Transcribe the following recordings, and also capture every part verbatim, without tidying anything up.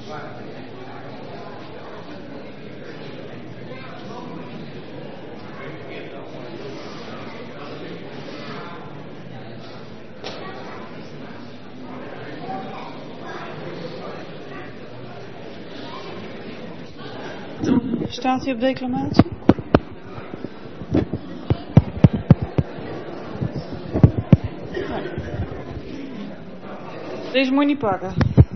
Staat hij op declamatie? Nee. Deze moet je niet pakken.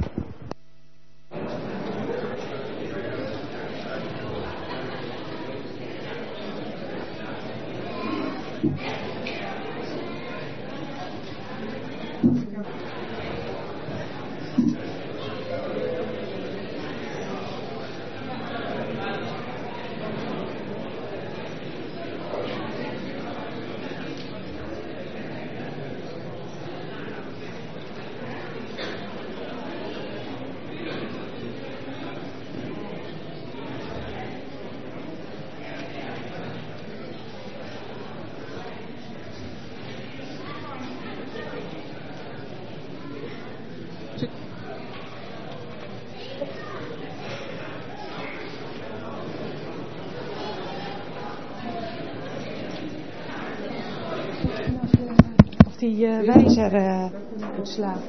Die uh, wijzer uh, uitslaat.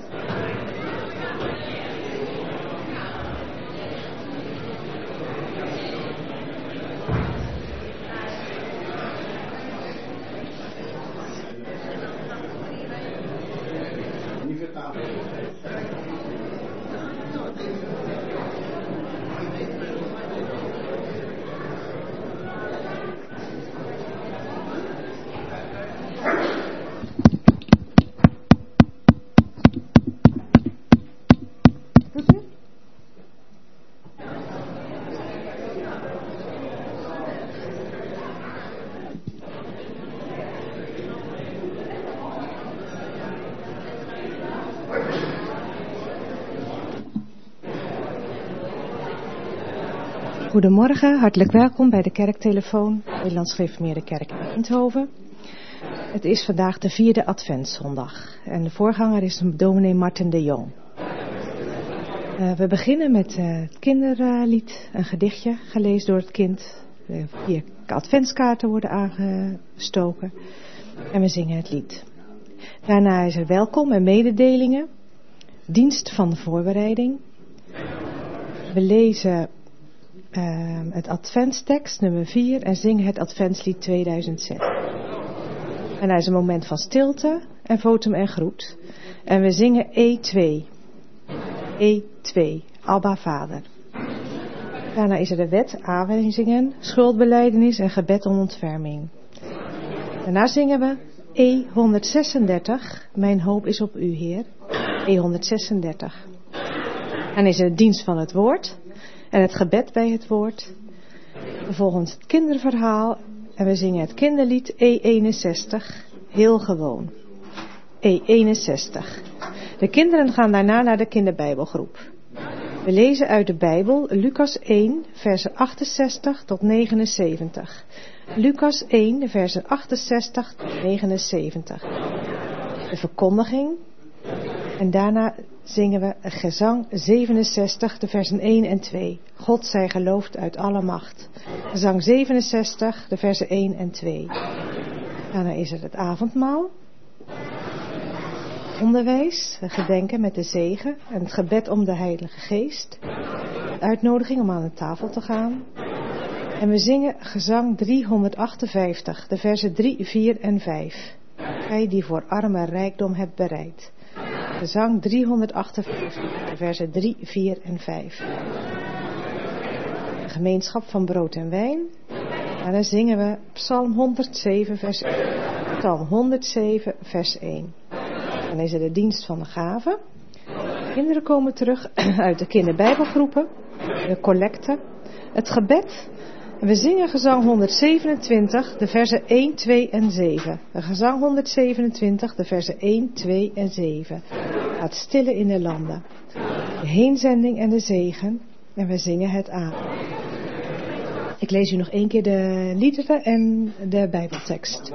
Goedemorgen, hartelijk welkom bij de kerktelefoon, Nederlands Gereformeerde Kerk in Eindhoven. Het is vandaag de vierde Adventszondag en de voorganger is dominee Martin de Jong. Uh, we beginnen met uh, het kinderlied, een gedichtje gelezen door het kind. Uh, vier adventskaarten worden aangestoken en we zingen het lied. Daarna is er welkom en mededelingen, dienst van de voorbereiding. We lezen Uh, het adventstekst nummer vier en zingen het adventslied tweeduizend zes. En daar is een moment van stilte en votum en groet. En we zingen E twee. E twee, Abba Vader. Daarna is er de wet, aanwijzingen, schuldbelijdenis en gebed om ontferming. Daarna zingen we E honderdzesendertig, mijn hoop is op u Heer. E honderdzesendertig. Dan is er de dienst van het woord. En het gebed bij het woord. Vervolgens het kinderverhaal. En we zingen het kinderlied E eenenzestig. Heel gewoon. E eenenzestig. De kinderen gaan daarna naar de kinderbijbelgroep. We lezen uit de Bijbel Lucas één, versen achtenzestig tot negenenzeventig. Lucas één, versen achtenzestig tot negenenzeventig. De verkondiging. En daarna zingen we gezang zevenenzestig, de versen één en twee. God zij geloofd uit alle macht. Gezang zevenenzestig, de versen één en twee. Daarna is er het avondmaal. Onderwijs, gedenken met de zegen en het gebed om de Heilige Geest. Uitnodiging om aan de tafel te gaan. En we zingen gezang driehonderdachtenvijftig, de versen drie, vier en vijf. Gij die voor armen rijkdom hebt bereid. Gezang driehonderdachtenvijftig, de versen drie, vier en vijf. De gemeenschap van brood en wijn. En dan zingen we Psalm honderdzeven, vers één. Psalm honderdzeven, vers één. Dan is er de dienst van de gaven. De kinderen komen terug uit de kinderbijbelgroepen. De collecte. Het gebed. En we zingen gezang honderdzevenentwintig, de versen één, twee en zeven. De gezang honderdzevenentwintig, de versen één, twee en zeven. Het stille in de landen. De heenzending en de zegen. En we zingen het aan. Ik lees u nog één keer de liederen en de Bijbeltekst.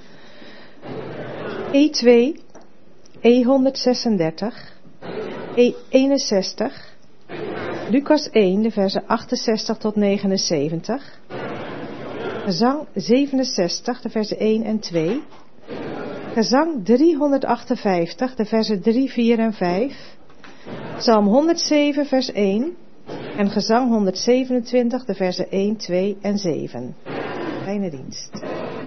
E twee, E honderdzesendertig, E eenenzestig, Lucas één, de versen achtenzestig tot negenenzeventig. Gezang zevenenzestig, de versen één en twee. Gezang driehonderdachtenvijftig, de versen drie, vier en vijf. Psalm honderdzeven, vers één. En gezang honderdzevenentwintig, de versen één, twee en zeven. Fijne dienst.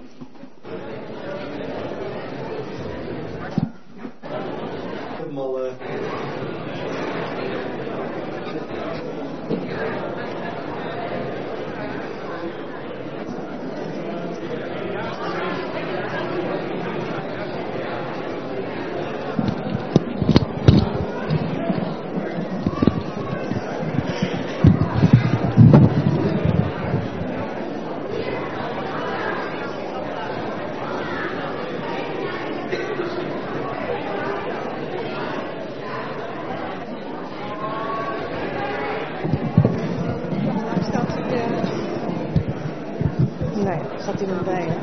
Helemaal, uh... Zat hij nog bij, hè?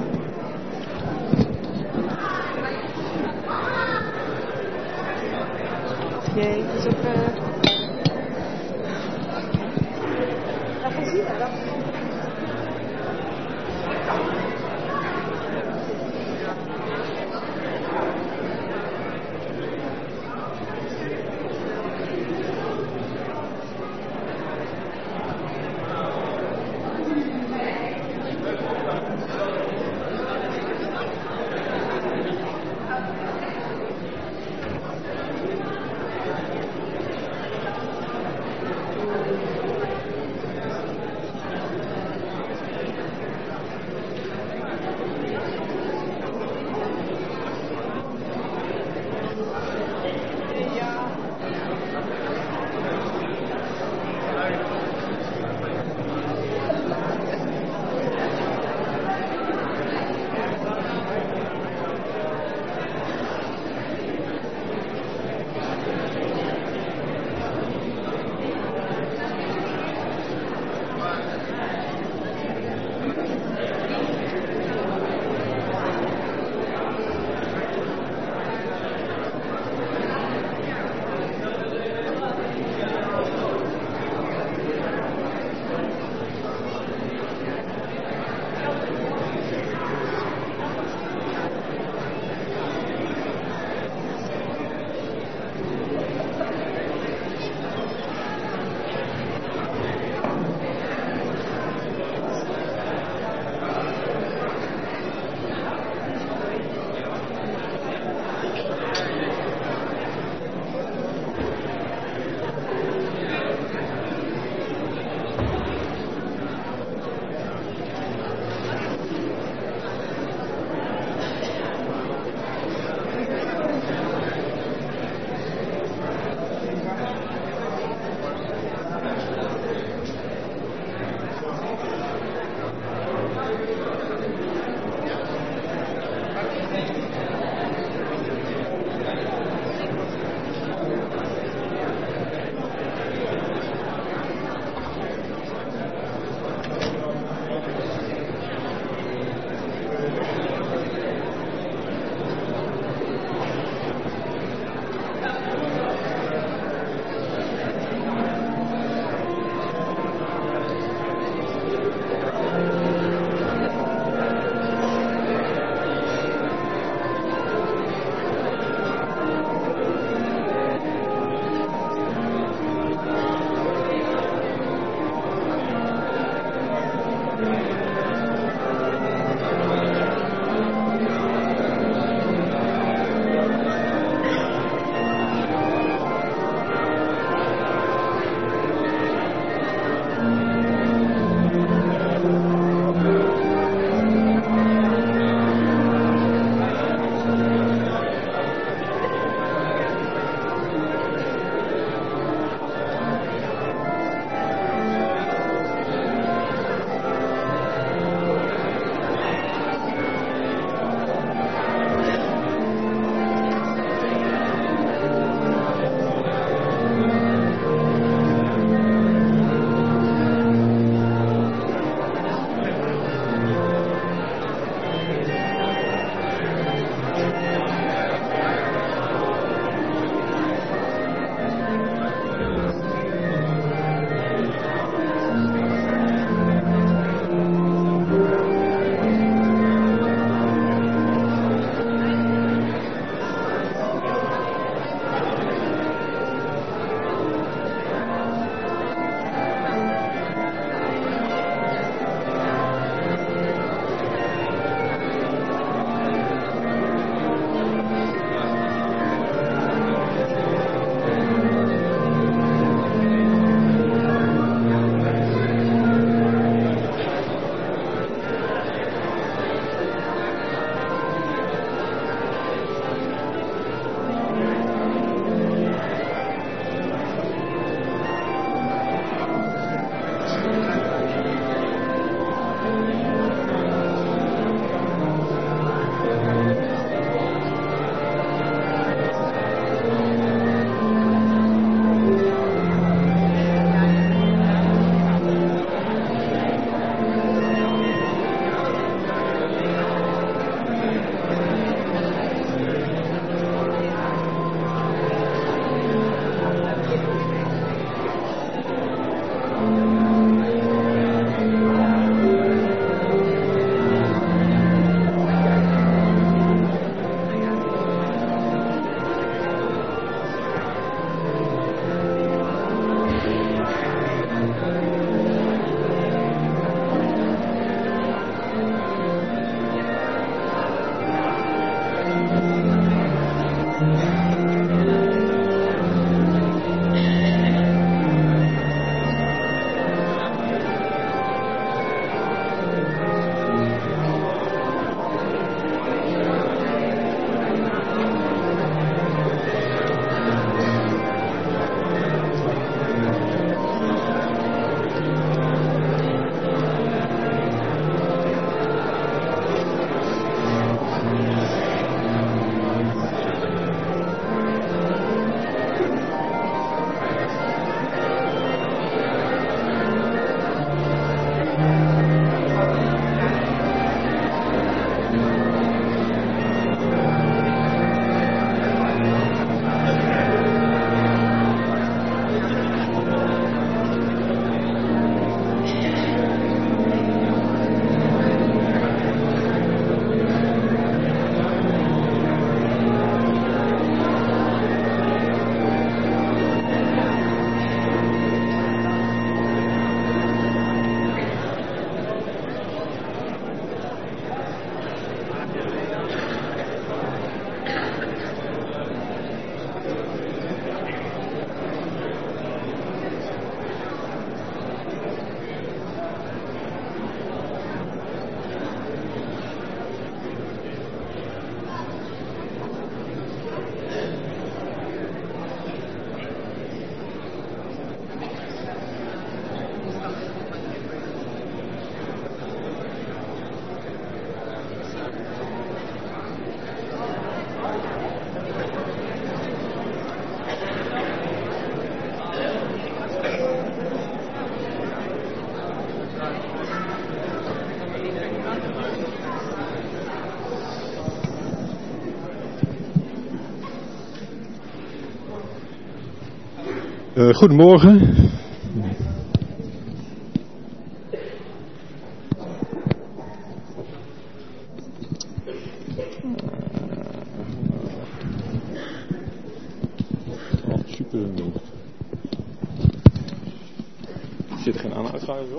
Jee, dat is ook... Uh... Dat gaan zien, hè? Dat... Uh, goedemorgen. Oh, super. Zit er geen aan- en uitschuiver op?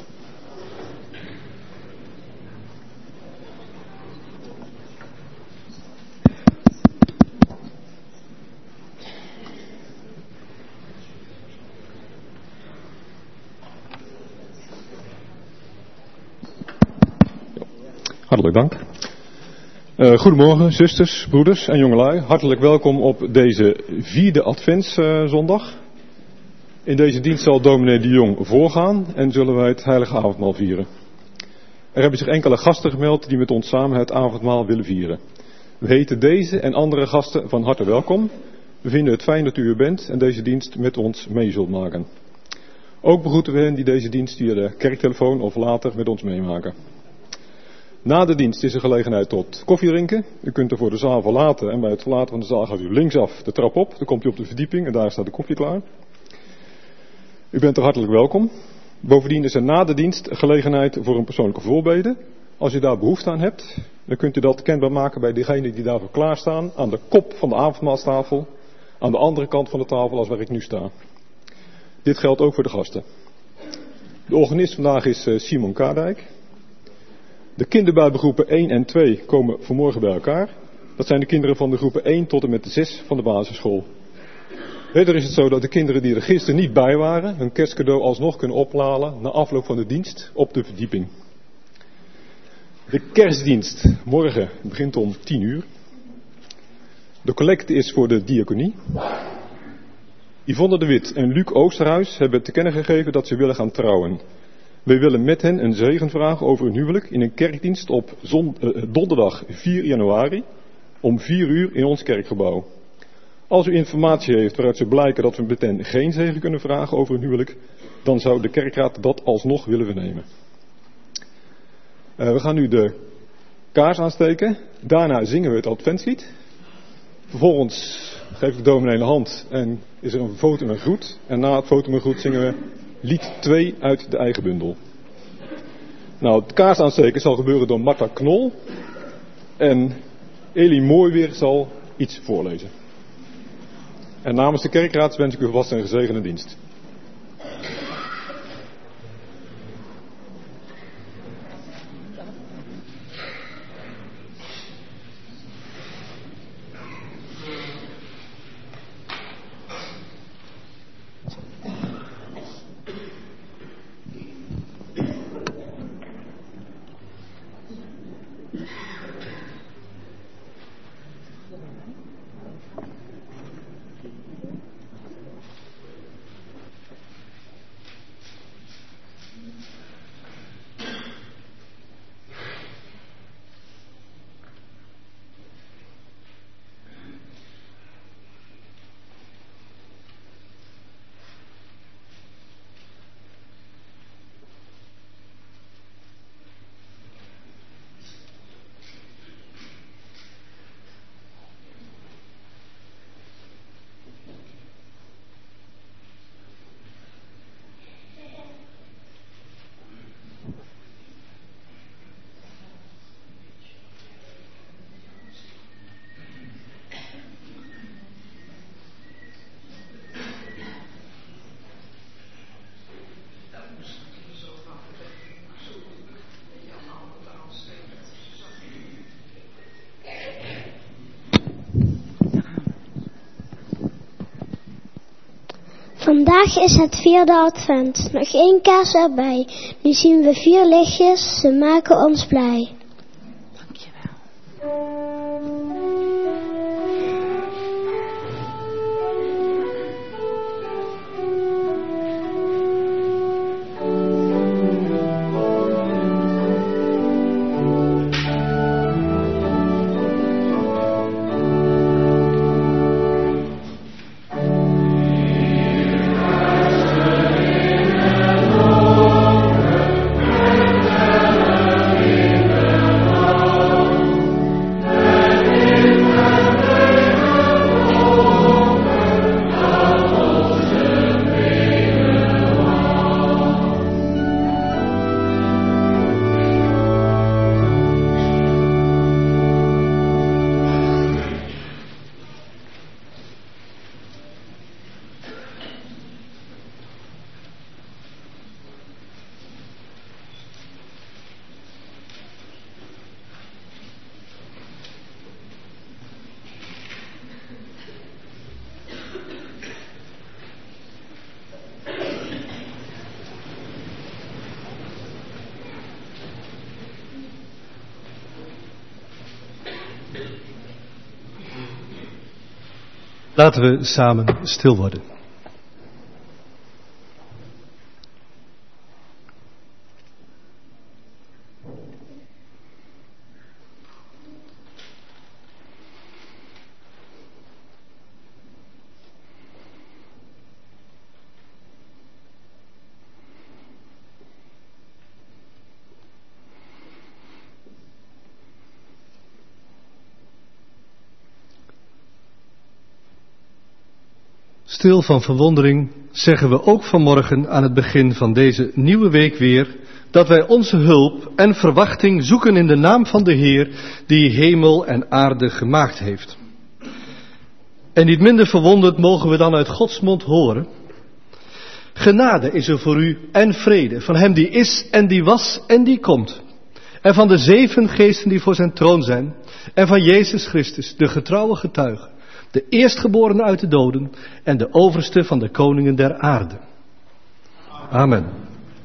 Hartelijk dank. Uh, goedemorgen, zusters, broeders en jongelui. Hartelijk welkom op deze vierde adventszondag. In deze dienst zal dominee de Jong voorgaan en zullen wij het heilige avondmaal vieren. Er hebben zich enkele gasten gemeld die met ons samen het avondmaal willen vieren. We heten deze en andere gasten van harte welkom. We vinden het fijn dat u er bent en deze dienst met ons mee zult maken. Ook begroeten we hen die deze dienst via de kerktelefoon of later met ons meemaken. Na de dienst is er gelegenheid tot koffie drinken. U kunt er voor de zaal verlaten en bij het verlaten van de zaal gaat u linksaf de trap op. Dan komt u op de verdieping en daar staat de koffie klaar. U bent er hartelijk welkom. Bovendien is er na de dienst gelegenheid voor een persoonlijke voorbede. Als u daar behoefte aan hebt, dan kunt u dat kenbaar maken bij degenen die daarvoor klaarstaan. Aan de kop van de avondmaalstafel. Aan de andere kant van de tafel als waar ik nu sta. Dit geldt ook voor de gasten. De organist vandaag is Simon Kaardijk. De kinderbijbelgroepen één en twee komen vanmorgen bij elkaar. Dat zijn de kinderen van de groepen één tot en met de zes van de basisschool. Verder is het zo dat de kinderen die er gisteren niet bij waren, hun kerstcadeau alsnog kunnen ophalen na afloop van de dienst op de verdieping. De kerstdienst morgen begint om tien uur. De collecte is voor de diaconie. Yvonne de Wit en Luc Oosterhuis hebben te kennen gegeven dat ze willen gaan trouwen. Wij willen met hen een zegen vragen over hun huwelijk in een kerkdienst op zon, uh, donderdag vier januari om vier uur in ons kerkgebouw. Als u informatie heeft waaruit zou blijken dat we met hen geen zegen kunnen vragen over hun huwelijk, dan zou de kerkraad dat alsnog willen vernemen. Uh, we gaan nu de kaars aansteken. Daarna zingen we het adventslied. Vervolgens geef ik dominee de hand en is er een foto met groet. En na het foto met groet zingen we lied twee uit de eigen bundel. Nou, het kaars aansteken zal gebeuren door Marta Knol. En Elie Mooiweer zal iets voorlezen. En namens de kerkraad wens ik u vast een gezegende dienst. Vandaag is het vierde advent. Nog één kaars erbij. Nu zien we vier lichtjes. Ze maken ons blij. Amen. Laten we samen stil worden. Stil van verwondering zeggen we ook vanmorgen aan het begin van deze nieuwe week weer dat wij onze hulp en verwachting zoeken in de naam van de Heer die hemel en aarde gemaakt heeft. En niet minder verwonderd mogen we dan uit Gods mond horen: genade is er voor u en vrede van hem die is en die was en die komt. En van de zeven geesten die voor zijn troon zijn en van Jezus Christus, de getrouwe getuige, de eerstgeborene uit de doden en de overste van de koningen der aarde. Amen.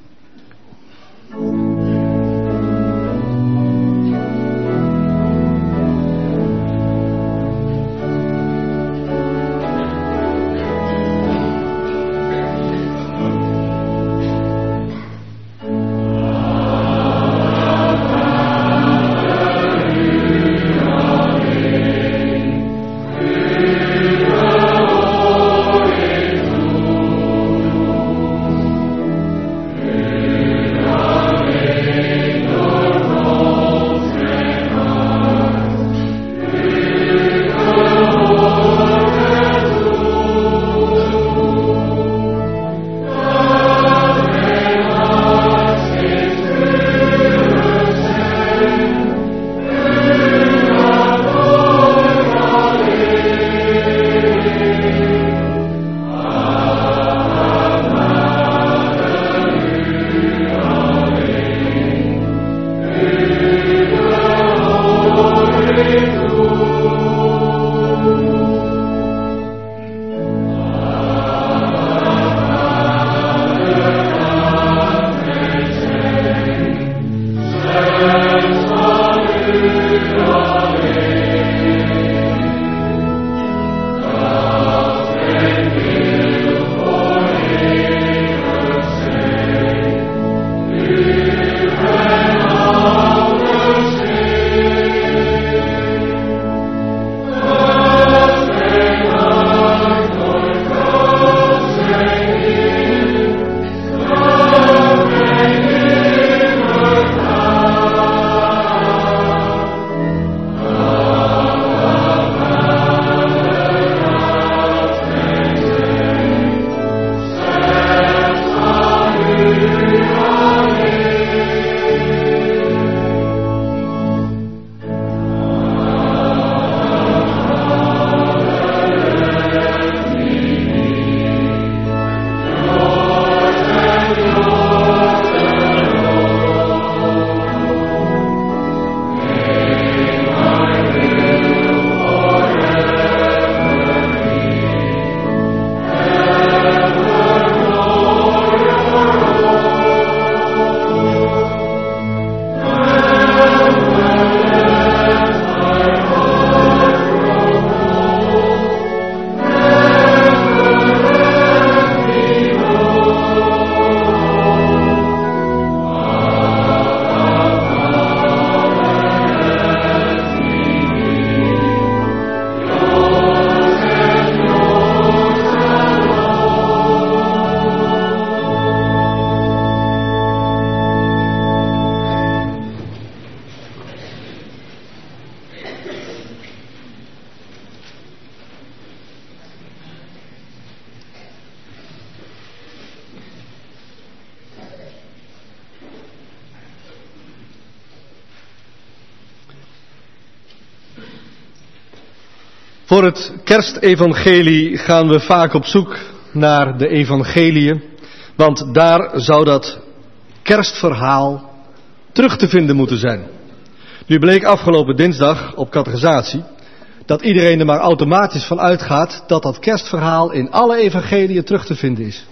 Voor het kerstevangelie gaan we vaak op zoek naar de evangeliën, want daar zou dat kerstverhaal terug te vinden moeten zijn. Nu bleek afgelopen dinsdag op catechisatie dat iedereen er maar automatisch van uitgaat dat dat kerstverhaal in alle evangeliën terug te vinden is.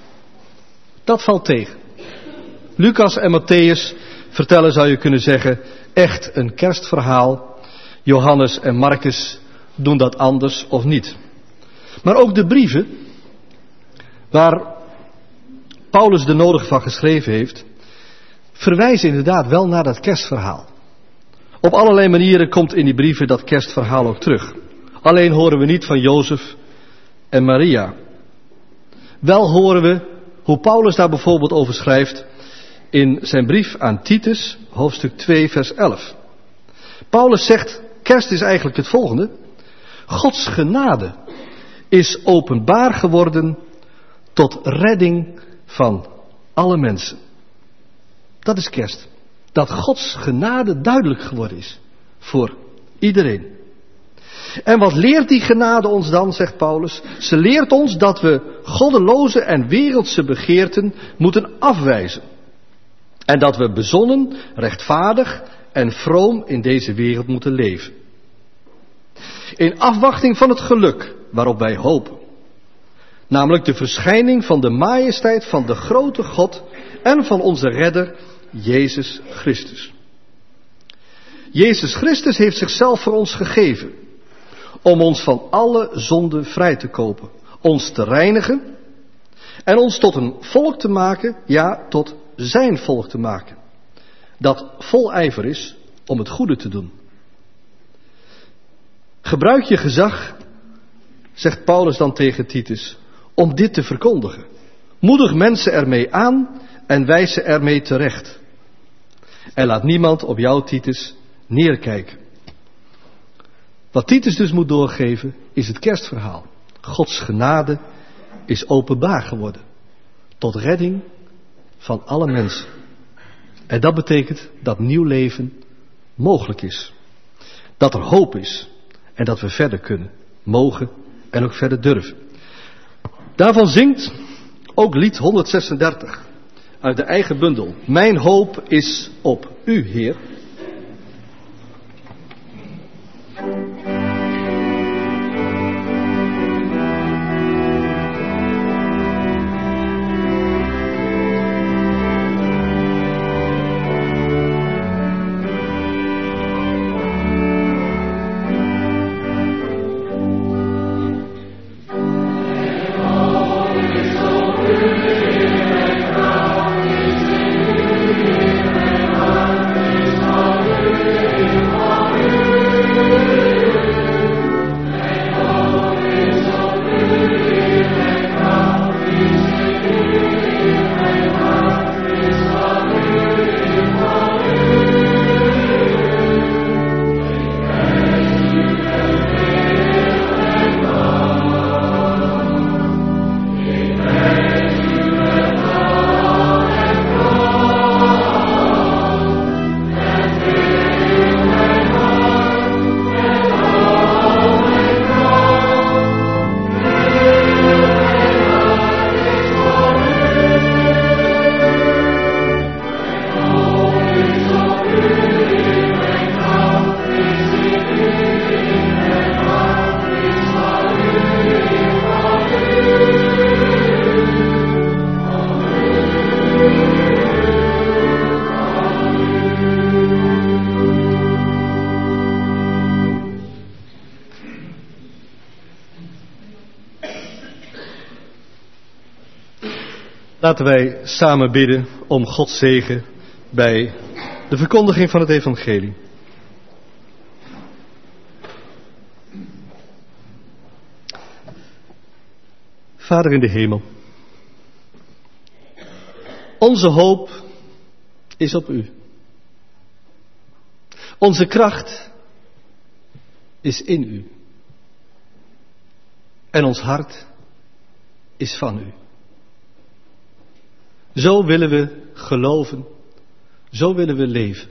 Dat valt tegen. Lucas en Matthäus vertellen, zou je kunnen zeggen, echt een kerstverhaal. Johannes en Marcus doen dat anders of niet. Maar ook de brieven, waar Paulus de nodige van geschreven heeft, verwijzen inderdaad wel naar dat kerstverhaal. Op allerlei manieren komt in die brieven dat kerstverhaal ook terug. Alleen horen we niet van Jozef en Maria. Wel horen we hoe Paulus daar bijvoorbeeld over schrijft in zijn brief aan Titus, hoofdstuk twee, vers elf. Paulus zegt, kerst is eigenlijk het volgende. Gods genade is openbaar geworden tot redding van alle mensen. Dat is kerst. Dat Gods genade duidelijk geworden is voor iedereen. En wat leert die genade ons dan, zegt Paulus? Ze leert ons dat we goddeloze en wereldse begeerten moeten afwijzen. En dat we bezonnen, rechtvaardig en vroom in deze wereld moeten leven. In afwachting van het geluk waarop wij hopen. Namelijk de verschijning van de majesteit van de grote God en van onze redder, Jezus Christus. Jezus Christus heeft zichzelf voor ons gegeven. Om ons van alle zonde vrij te kopen. Ons te reinigen. En ons tot een volk te maken. Ja, tot zijn volk te maken. Dat vol ijver is om het goede te doen. Gebruik je gezag, zegt Paulus dan tegen Titus, om dit te verkondigen. Moedig mensen ermee aan en wijs ze ermee terecht. En laat niemand op jou, Titus, neerkijken. Wat Titus dus moet doorgeven, is het kerstverhaal. Gods genade is openbaar geworden. Tot redding van alle mensen. En dat betekent dat nieuw leven mogelijk is. Dat er hoop is. En dat we verder kunnen, mogen en ook verder durven. Daarvan zingt ook lied honderdzesendertig. Uit de eigen bundel. Mijn hoop is op u, Heer. Laten wij samen bidden om Gods zegen bij de verkondiging van het evangelie. Vader in de hemel, onze hoop is op u. Onze kracht is in u. En ons hart is van u. Zo willen we geloven, zo willen we leven.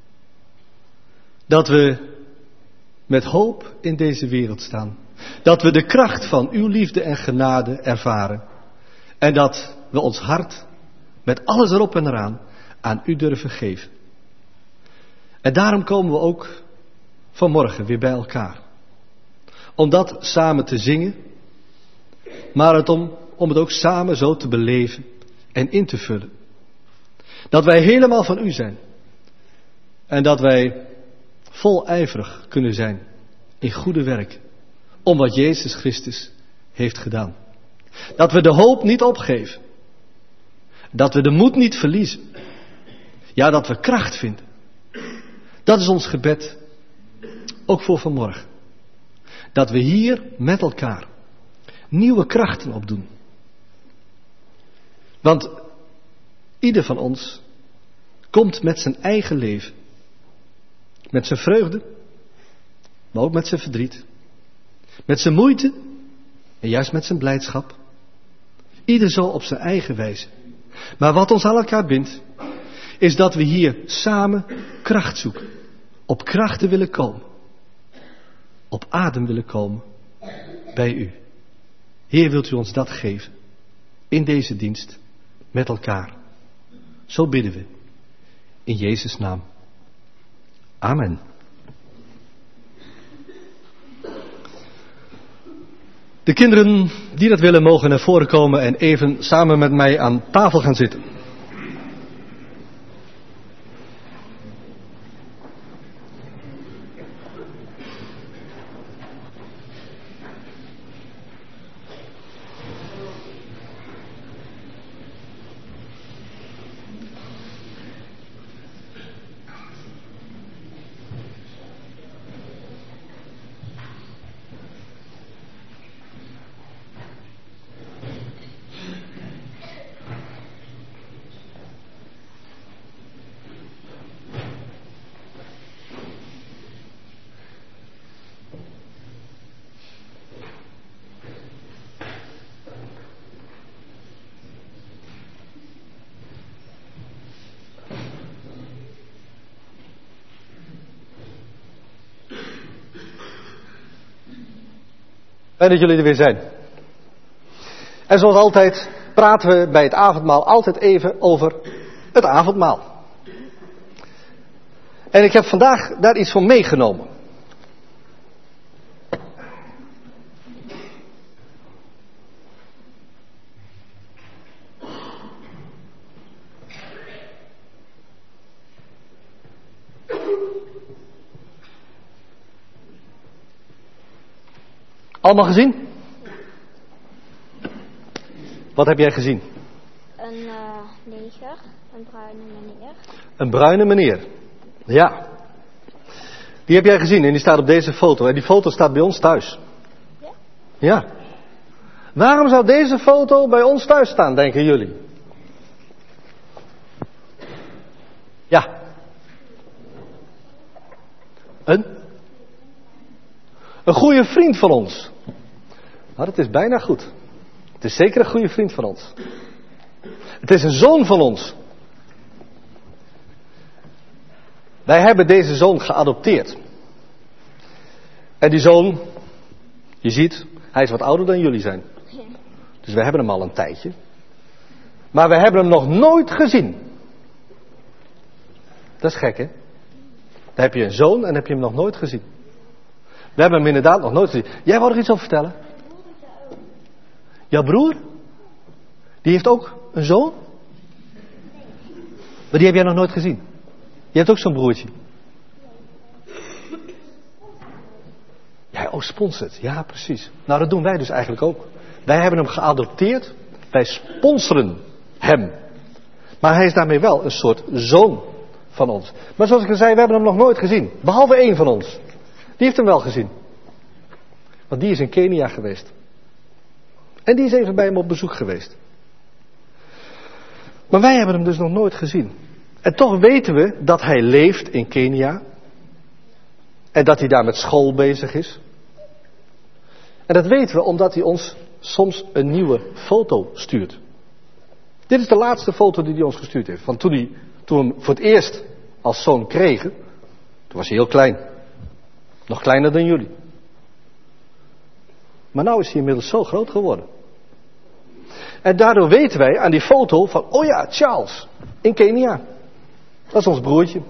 Dat we met hoop in deze wereld staan. Dat we de kracht van uw liefde en genade ervaren. En dat we ons hart met alles erop en eraan aan u durven geven. En daarom komen we ook vanmorgen weer bij elkaar. Om dat samen te zingen, maar het om, om het ook samen zo te beleven en in te vullen. Dat wij helemaal van u zijn. En dat wij volijverig kunnen zijn in goede werk. Om wat Jezus Christus heeft gedaan. Dat we de hoop niet opgeven. Dat we de moed niet verliezen. Ja, dat we kracht vinden. Dat is ons gebed. Ook voor vanmorgen. Dat we hier met elkaar nieuwe krachten opdoen. Want ieder van ons komt met zijn eigen leven. Met zijn vreugde, maar ook met zijn verdriet. Met zijn moeite en juist met zijn blijdschap. Ieder zo op zijn eigen wijze. Maar wat ons aan elkaar bindt, is dat we hier samen kracht zoeken. Op krachten willen komen. Op adem willen komen bij u. Heer, wilt u ons dat geven? In deze dienst, met elkaar. Zo bidden we. In Jezus' naam. Amen. De kinderen die dat willen mogen naar voren komen en even samen met mij aan tafel gaan zitten. Fijn dat jullie er weer zijn. En zoals altijd praten we bij het avondmaal altijd even over het avondmaal. En ik heb vandaag daar iets van meegenomen. Allemaal gezien? Wat heb jij gezien? Een uh, neger, een bruine meneer. Een bruine meneer. Ja. Die heb jij gezien en die staat op deze foto. En die foto staat bij ons thuis. Ja? Ja. Waarom zou deze foto bij ons thuis staan, denken jullie? Ja. Een? Een goede vriend van ons. Nou, dat is bijna goed. Het is zeker een goede vriend van ons. Het is een zoon van ons. Wij hebben deze zoon geadopteerd. En die zoon, je ziet, hij is wat ouder dan jullie zijn. Dus we hebben hem al een tijdje. Maar we hebben hem nog nooit gezien. Dat is gek, hè? Dan heb je een zoon en dan heb je hem nog nooit gezien. We hebben hem inderdaad nog nooit gezien. Jij wou er iets over vertellen? Jouw broer? Die heeft ook een zoon? Maar die heb jij nog nooit gezien. Je hebt ook zo'n broertje. Ja, oh, sponsort. Ja, precies. Nou, dat doen wij dus eigenlijk ook. Wij hebben hem geadopteerd. Wij sponsoren hem. Maar hij is daarmee wel een soort zoon van ons. Maar zoals ik al zei, we hebben hem nog nooit gezien. Behalve één van ons. Die heeft hem wel gezien. Want die is in Kenia geweest. En die is even bij hem op bezoek geweest. Maar wij hebben hem dus nog nooit gezien. En toch weten we dat hij leeft in Kenia. En dat hij daar met school bezig is. En dat weten we omdat hij ons soms een nieuwe foto stuurt. Dit is de laatste foto die hij ons gestuurd heeft. Van toen, hij, toen we hem voor het eerst als zoon kregen. Toen was hij heel klein. Nog kleiner dan jullie. Maar nou is hij inmiddels zo groot geworden. En daardoor weten wij aan die foto van, oh ja, Charles, in Kenia. Dat is ons broertje.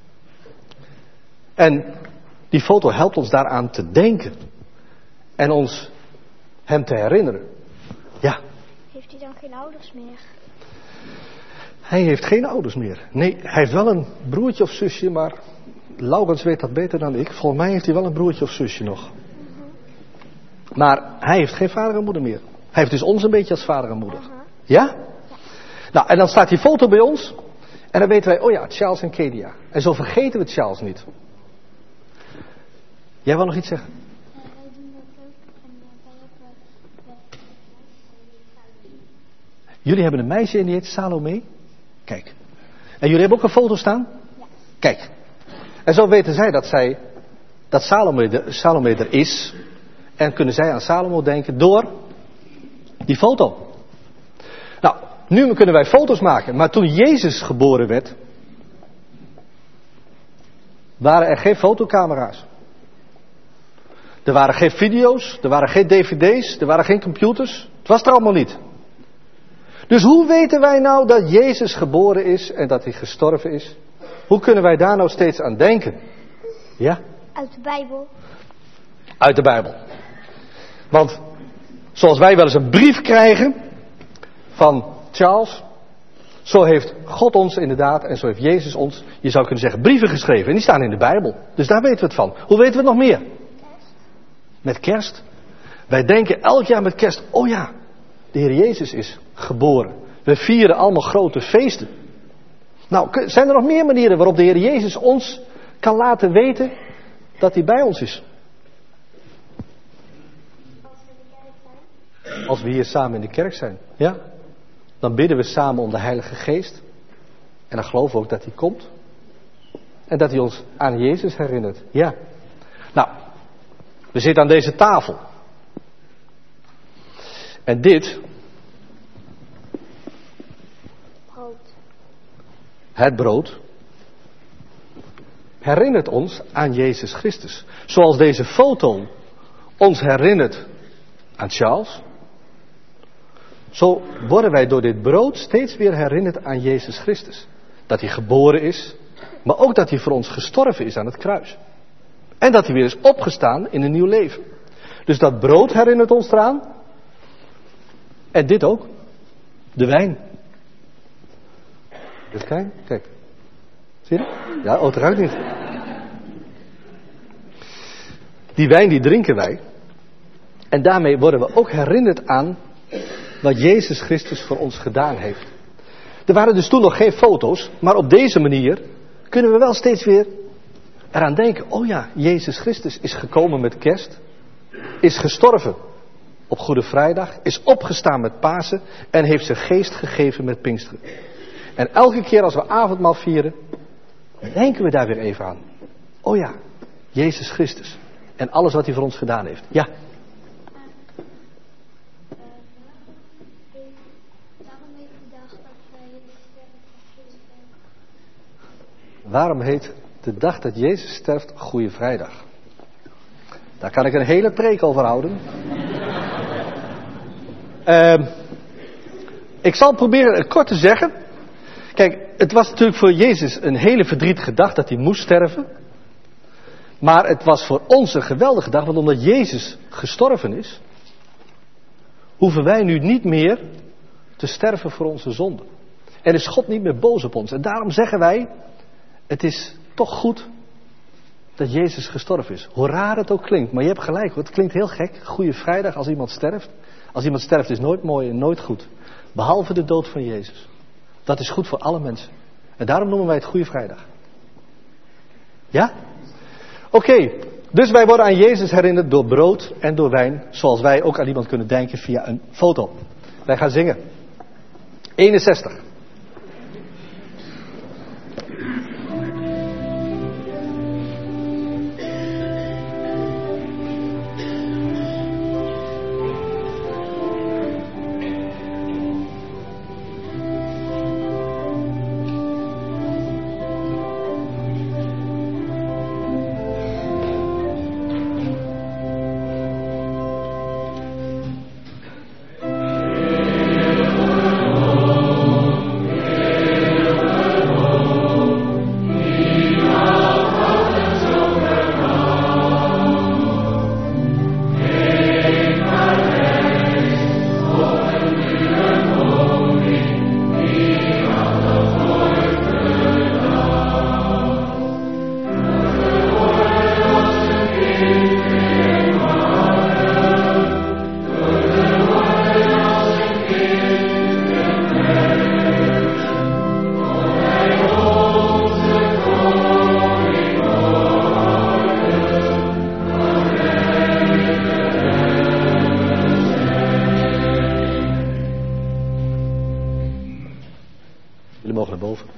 En die foto helpt ons daaraan te denken. En ons hem te herinneren. Ja. Heeft hij dan geen ouders meer? Hij heeft geen ouders meer. Nee, hij heeft wel een broertje of zusje, maar Laurens weet dat beter dan ik. Volgens mij heeft hij wel een broertje of zusje nog. Maar hij heeft geen vader en moeder meer. Hij heeft dus ons een beetje als vader en moeder. Ja? Nou, en dan staat die foto bij ons. En dan weten wij, oh ja, Charles en Kedia. En zo vergeten we Charles niet. Jij wil nog iets zeggen? Jullie hebben een meisje en die heet Salome. Kijk. En jullie hebben ook een foto staan? Ja. Kijk. En zo weten zij dat zij, dat Salome, de, Salome er is. En kunnen zij aan Salomo denken door die foto. Nou, nu kunnen wij foto's maken. Maar toen Jezus geboren werd, waren er geen fotocamera's. Er waren geen video's, er waren geen dvd's, er waren geen computers. Het was er allemaal niet. Dus hoe weten wij nou dat Jezus geboren is en dat hij gestorven is? Hoe kunnen wij daar nou steeds aan denken? Ja? Uit de Bijbel. Uit de Bijbel. Want zoals wij wel eens een brief krijgen van Charles, zo heeft God ons inderdaad en zo heeft Jezus ons, je zou kunnen zeggen, brieven geschreven. En die staan in de Bijbel. Dus daar weten we het van. Hoe weten we het nog meer? Met kerst. Wij denken elk jaar met kerst, oh ja, de Heer Jezus is geboren. We vieren allemaal grote feesten. Nou, zijn er nog meer manieren waarop de Heer Jezus ons kan laten weten dat hij bij ons is? Als we hier samen in de kerk zijn, ja, dan bidden we samen om de Heilige Geest. En dan geloven we ook dat hij komt. En dat hij ons aan Jezus herinnert. Ja. Nou, we zitten aan deze tafel. En dit, Brood. het brood, herinnert ons aan Jezus Christus. Zoals deze foto ons herinnert aan Charles. Zo worden wij door dit brood steeds weer herinnerd aan Jezus Christus. Dat hij geboren is, maar ook dat hij voor ons gestorven is aan het kruis. En dat hij weer is opgestaan in een nieuw leven. Dus dat brood herinnert ons eraan. En dit ook. De wijn. Even kijken. Kijk. Zie je? Ja, oh, het ruikt niet. Die wijn die drinken wij. En daarmee worden we ook herinnerd aan wat Jezus Christus voor ons gedaan heeft. Er waren dus toen nog geen foto's, maar op deze manier kunnen we wel steeds weer eraan denken. Oh ja, Jezus Christus is gekomen met kerst, is gestorven op Goede Vrijdag, is opgestaan met Pasen en heeft zijn geest gegeven met Pinksteren. En elke keer als we avondmaal vieren, denken we daar weer even aan. Oh ja, Jezus Christus en alles wat hij voor ons gedaan heeft. Ja. Waarom heet de dag dat Jezus sterft Goede Vrijdag? Daar kan ik een hele preek over houden. uh, ik zal proberen het kort te zeggen. Kijk, het was natuurlijk voor Jezus een hele verdrietige dag dat hij moest sterven. Maar het was voor ons een geweldige dag, want omdat Jezus gestorven is, hoeven wij nu niet meer te sterven voor onze zonden. En is God niet meer boos op ons. En daarom zeggen wij, het is toch goed dat Jezus gestorven is. Hoe raar het ook klinkt, maar je hebt gelijk hoor. Het klinkt heel gek. Goede Vrijdag als iemand sterft. Als iemand sterft is nooit mooi en nooit goed. Behalve de dood van Jezus. Dat is goed voor alle mensen. En daarom noemen wij het Goede Vrijdag. Ja? Oké, okay, dus wij worden aan Jezus herinnerd door brood en door wijn. Zoals wij ook aan iemand kunnen denken via een foto. Wij gaan zingen. eenenzestig. Jullie mogen naar boven.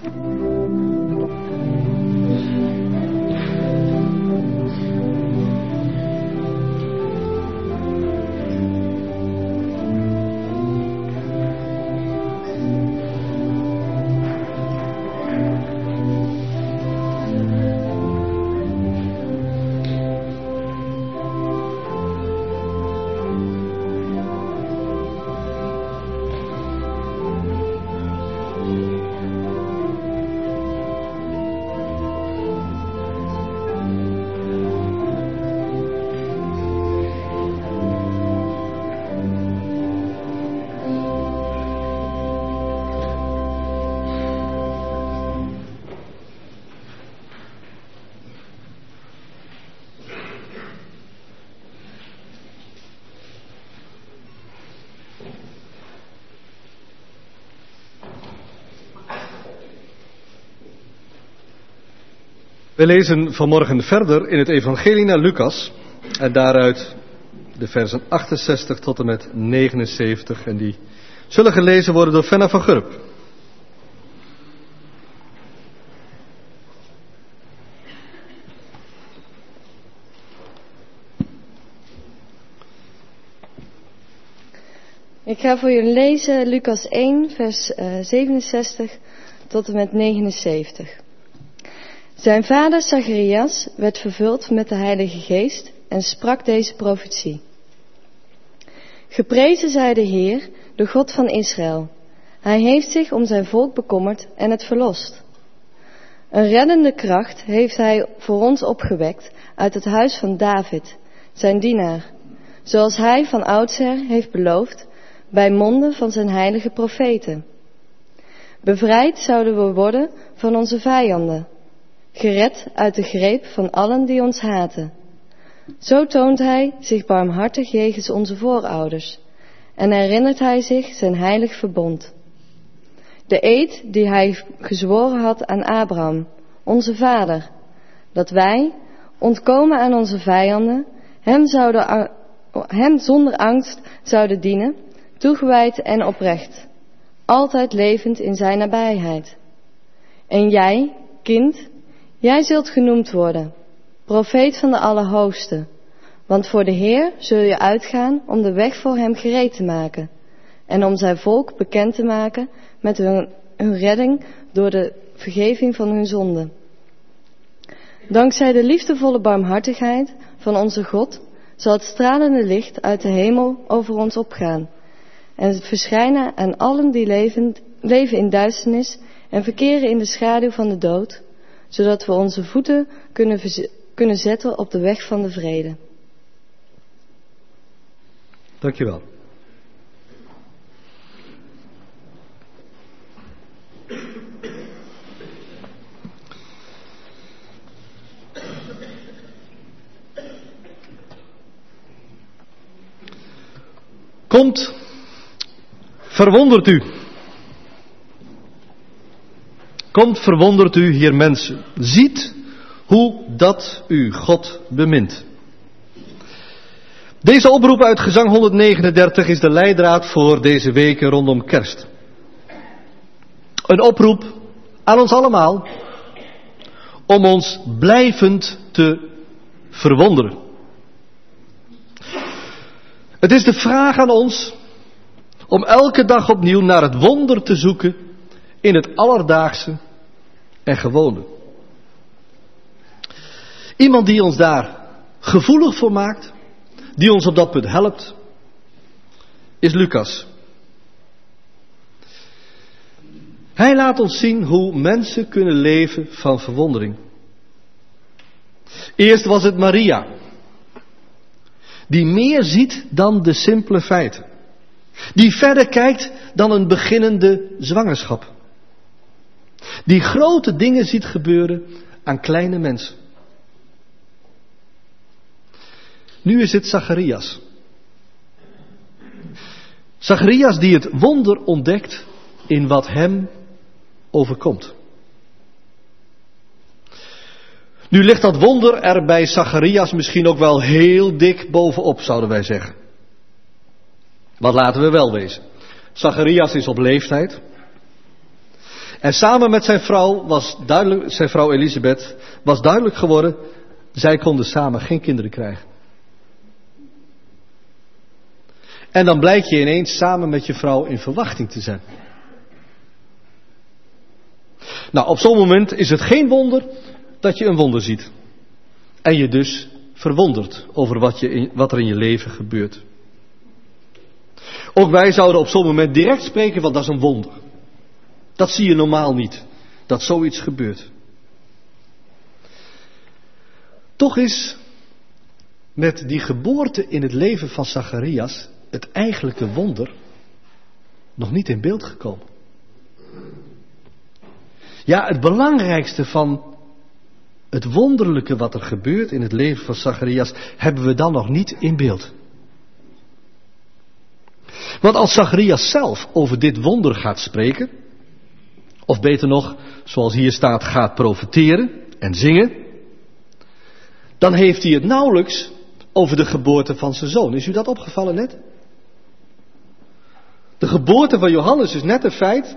We lezen vanmorgen verder in het evangelie naar Lucas en daaruit de versen achtenzestig tot en met negenenzeventig en die zullen gelezen worden door Fenna van Gurp. Ik ga voor jullie lezen Lucas één vers uh, zevenenzestig tot en met negenenzeventig. Zijn vader Zacharias werd vervuld met de Heilige Geest en sprak deze profetie. Geprezen zij de Heer, de God van Israël. Hij heeft zich om zijn volk bekommerd en het verlost. Een reddende kracht heeft hij voor ons opgewekt uit het huis van David, zijn dienaar, zoals hij van oudsher heeft beloofd bij monden van zijn heilige profeten. Bevrijd zouden we worden van onze vijanden, gered uit de greep van allen die ons haten. Zo toont hij zich barmhartig jegens onze voorouders en herinnert hij zich zijn heilig verbond. De eed die hij gezworen had aan Abraham, onze vader, dat wij, ontkomen aan onze vijanden, hem, zouden, hem zonder angst zouden dienen, toegewijd en oprecht, altijd levend in zijn nabijheid. En jij, kind, jij zult genoemd worden, profeet van de Allerhoogste, want voor de Heer zul je uitgaan om de weg voor hem gereed te maken en om zijn volk bekend te maken met hun, hun redding door de vergeving van hun zonden. Dankzij de liefdevolle barmhartigheid van onze God zal het stralende licht uit de hemel over ons opgaan en het verschijnen aan allen die leven, leven in duisternis en verkeren in de schaduw van de dood, zodat we onze voeten kunnen, kunnen zetten op de weg van de vrede. Dankjewel. Komt, verwondert u. Komt, verwondert u hier mensen. Ziet hoe dat u God bemint. Deze oproep uit gezang honderdnegenendertig is de leidraad voor deze weken rondom kerst. Een oproep aan ons allemaal om ons blijvend te verwonderen. Het is de vraag aan ons om elke dag opnieuw naar het wonder te zoeken in het alledaagse en gewone. Iemand die ons daar gevoelig voor maakt, die ons op dat punt helpt, is Lucas. Hij laat ons zien hoe mensen kunnen leven van verwondering. Eerst was het Maria, die meer ziet dan de simpele feiten. Die verder kijkt dan een beginnende zwangerschap. Die grote dingen ziet gebeuren aan kleine mensen. Nu is het Zacharias. Zacharias die het wonder ontdekt in wat hem overkomt. Nu ligt dat wonder er bij Zacharias misschien ook wel heel dik bovenop, zouden wij zeggen. Want laten we wel wezen. Zacharias is op leeftijd. En samen met zijn vrouw was duidelijk, zijn vrouw Elisabeth, was duidelijk geworden, zij konden samen geen kinderen krijgen. En dan blijk je ineens samen met je vrouw in verwachting te zijn. Nou, op zo'n moment is het geen wonder dat je een wonder ziet. En je dus verwondert over wat, je in, wat er in je leven gebeurt. Ook wij zouden op zo'n moment direct spreken van dat is een wonder. Dat zie je normaal niet, dat zoiets gebeurt. Toch is met die geboorte in het leven van Zacharias het eigenlijke wonder nog niet in beeld gekomen. Ja, het belangrijkste van het wonderlijke wat er gebeurt in het leven van Zacharias hebben we dan nog niet in beeld. Want als Zacharias zelf over dit wonder gaat spreken, of beter nog, zoals hier staat, gaat profeteren en zingen, dan heeft hij het nauwelijks over de geboorte van zijn zoon. Is u dat opgevallen net? De geboorte van Johannes is net een feit.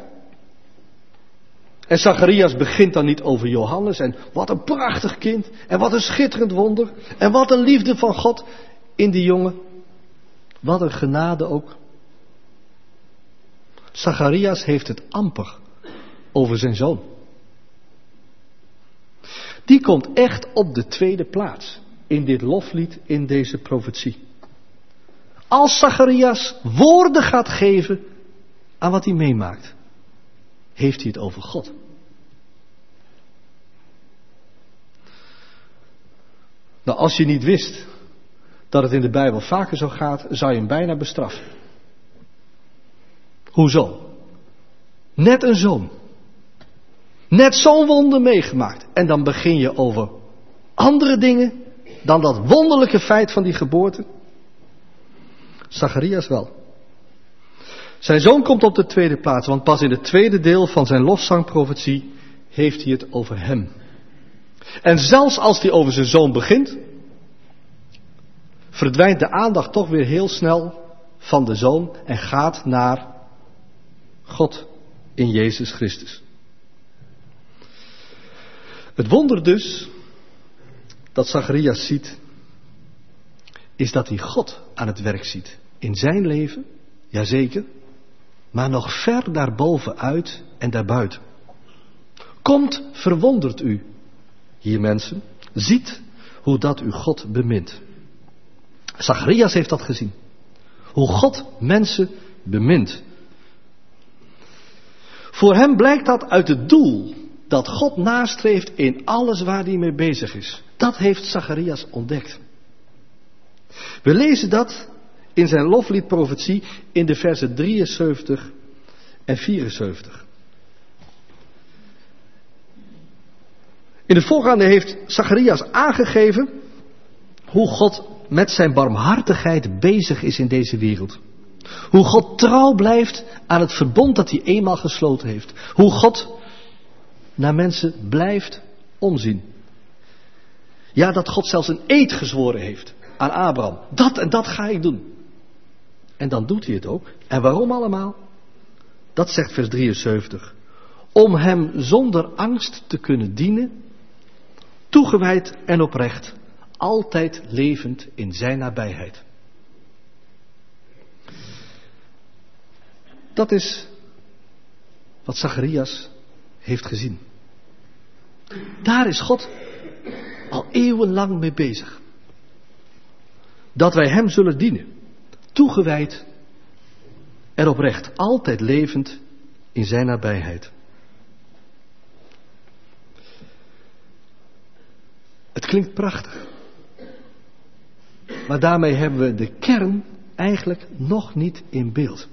En Zacharias begint dan niet over Johannes en wat een prachtig kind en wat een schitterend wonder en wat een liefde van God in die jongen. Wat een genade ook. Zacharias heeft het amper over zijn zoon. Die komt echt op de tweede plaats in dit loflied, in deze profetie. Als Zacharias woorden gaat geven aan wat hij meemaakt, heeft hij het over God. Nou, als je niet wist dat het in de Bijbel vaker zo gaat, zou je hem bijna bestraffen. Hoezo? Net een zoon. Net zo'n wonder meegemaakt. En dan begin je over andere dingen dan dat wonderlijke feit van die geboorte. Zacharias wel. Zijn zoon komt op de tweede plaats, want pas in het tweede deel van zijn lofzangprofetie heeft hij het over hem. En zelfs als hij over zijn zoon begint, verdwijnt de aandacht toch weer heel snel van de zoon en gaat naar God in Jezus Christus. Het wonder dus dat Zacharias ziet, is dat hij God aan het werk ziet in zijn leven, jazeker, maar nog ver daarboven uit en daarbuiten. Komt, verwondert u, hier mensen, ziet hoe dat u God bemint. Zacharias heeft dat gezien. Hoe God mensen bemint. Voor hem blijkt dat uit het doel dat God nastreeft in alles waar hij mee bezig is. Dat heeft Zacharias ontdekt. We lezen dat in zijn lofliedprofetie in de versen drieënzeventig en vierenzeventig. In de voorgaande heeft Zacharias aangegeven hoe God met zijn barmhartigheid bezig is in deze wereld. Hoe God trouw blijft aan het verbond dat hij eenmaal gesloten heeft. Hoe God naar mensen blijft omzien. Ja, dat God zelfs een eed gezworen heeft aan Abraham. Dat en dat ga ik doen. En dan doet hij het ook. En waarom allemaal? Dat zegt vers drieënzeventig. Om hem zonder angst te kunnen dienen, toegewijd en oprecht, altijd levend in zijn nabijheid. Dat is wat Zacharias heeft gezien. Daar is God al eeuwenlang mee bezig. Dat wij hem zullen dienen. Toegewijd en oprecht. Altijd levend in zijn nabijheid. Het klinkt prachtig. Maar daarmee hebben we de kern eigenlijk nog niet in beeld.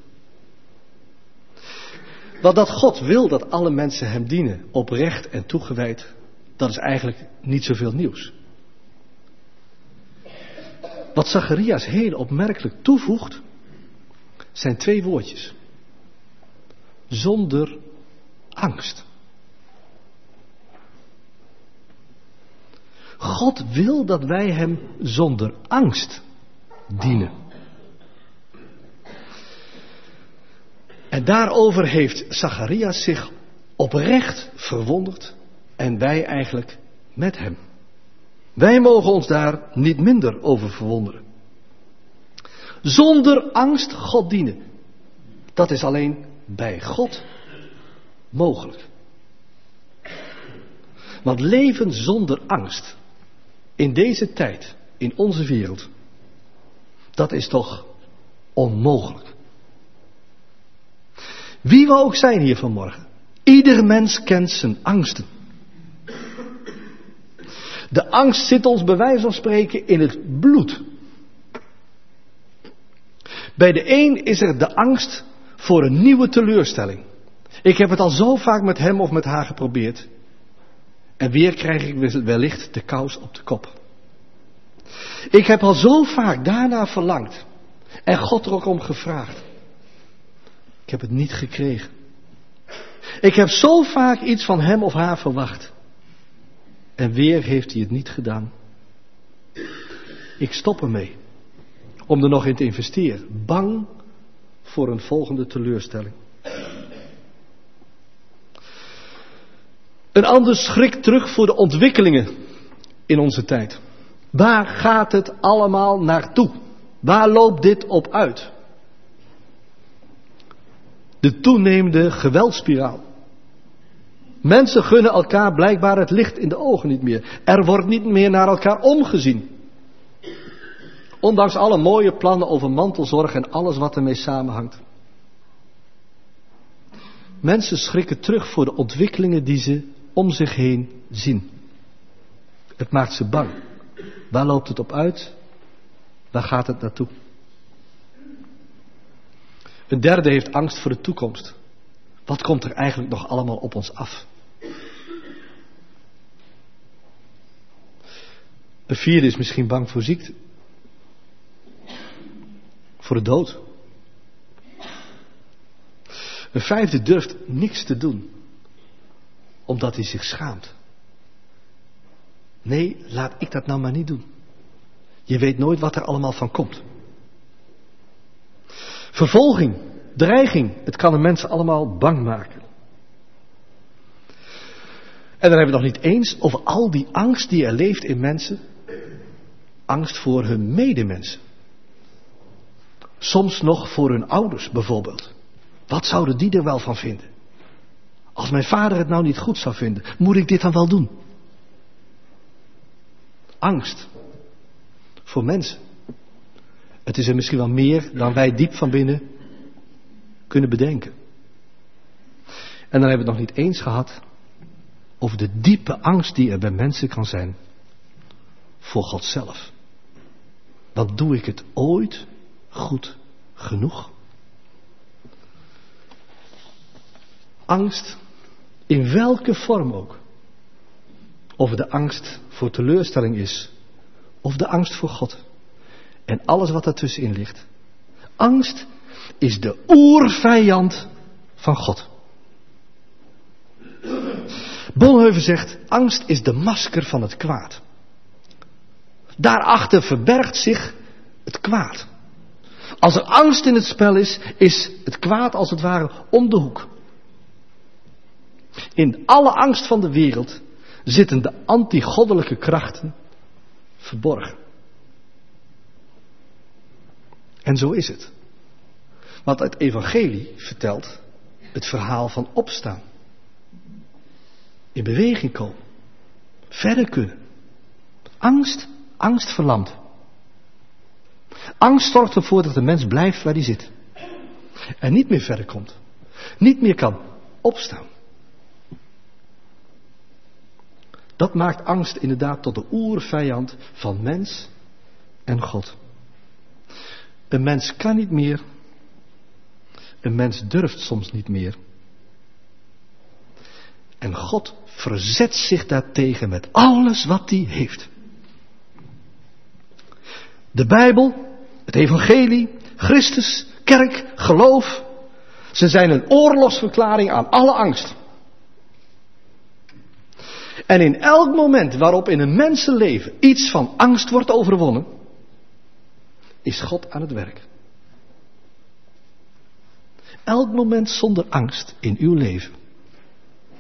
Want dat God wil dat alle mensen hem dienen, oprecht en toegewijd, dat is eigenlijk niet zoveel nieuws. Wat Zacharias heel opmerkelijk toevoegt, zijn twee woordjes. Zonder angst. God wil dat wij hem zonder angst dienen. En daarover heeft Zacharias zich oprecht verwonderd en wij eigenlijk met hem. Wij mogen ons daar niet minder over verwonderen. Zonder angst God dienen. Dat is alleen bij God mogelijk. Want leven zonder angst in deze tijd, in onze wereld, dat is toch onmogelijk. Wie we ook zijn hier vanmorgen, ieder mens kent zijn angsten. De angst zit ons bij wijze van spreken in het bloed. Bij de een is er de angst voor een nieuwe teleurstelling. Ik heb het al zo vaak met hem of met haar geprobeerd. En weer krijg ik wellicht de kous op de kop. Ik heb al zo vaak daarna verlangd. En God er ook om gevraagd. Ik heb het niet gekregen. Ik heb zo vaak iets van hem of haar verwacht. En weer heeft hij het niet gedaan. Ik stop ermee. Om er nog in te investeren. Bang voor een volgende teleurstelling. Een ander schrikt terug voor de ontwikkelingen in onze tijd. Waar gaat het allemaal naartoe? Waar loopt dit op uit? De toenemende geweldspiraal. Mensen gunnen elkaar blijkbaar het licht in de ogen niet meer. Er wordt niet meer naar elkaar omgezien. Ondanks alle mooie plannen over mantelzorg en alles wat ermee samenhangt. Mensen schrikken terug voor de ontwikkelingen die ze om zich heen zien. Het maakt ze bang. Waar loopt het op uit? Waar gaat het naartoe? Een derde heeft angst voor de toekomst. Wat komt er eigenlijk nog allemaal op ons af? Een vierde is misschien bang voor ziekte. Voor de dood. Een vijfde durft niks te doen. Omdat hij zich schaamt. Nee, laat ik dat nou maar niet doen. Je weet nooit wat er allemaal van komt. Vervolging, dreiging, het kan de mensen allemaal bang maken. En dan hebben we het nog niet eens over al die angst die er leeft in mensen. Angst voor hun medemensen. Soms nog voor hun ouders bijvoorbeeld. Wat zouden die er wel van vinden? Als mijn vader het nou niet goed zou vinden, moet ik dit dan wel doen? Angst. Voor mensen. Het is er misschien wel meer dan wij diep van binnen kunnen bedenken. En dan hebben we het nog niet eens gehad over de diepe angst die er bij mensen kan zijn voor God zelf. Want doe ik het ooit goed genoeg? Angst, in welke vorm ook. Of het de angst voor teleurstelling is, of de angst voor God. En alles wat daartussenin ligt. Angst is de oervijand van God. Bonhoeffer zegt, angst is de masker van het kwaad. Daarachter verbergt zich het kwaad. Als er angst in het spel is, is het kwaad als het ware om de hoek. In alle angst van de wereld zitten de antigoddelijke krachten verborgen. En zo is het. Want het evangelie vertelt het verhaal van opstaan. In beweging komen. Verder kunnen. Angst, angst verlamt. Angst zorgt ervoor dat de mens blijft waar hij zit. En niet meer verder komt. Niet meer kan opstaan. Dat maakt angst inderdaad tot de oervijand van mens en God. Een mens kan niet meer. Een mens durft soms niet meer. En God verzet zich daartegen met alles wat hij heeft. De Bijbel, het evangelie, Christus, kerk, geloof. Ze zijn een oorlogsverklaring aan alle angst. En in elk moment waarop in een mensenleven iets van angst wordt overwonnen, is God aan het werk. Elk moment zonder angst in uw leven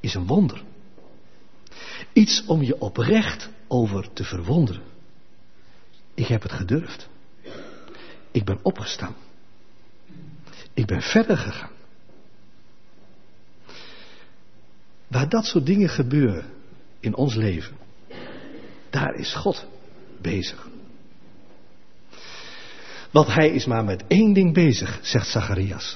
is een wonder. Iets om je oprecht over te verwonderen. Ik heb het gedurfd. Ik ben opgestaan. Ik ben verder gegaan. Waar dat soort dingen gebeuren in ons leven, daar is God bezig. Want hij is maar met één ding bezig, zegt Zacharias.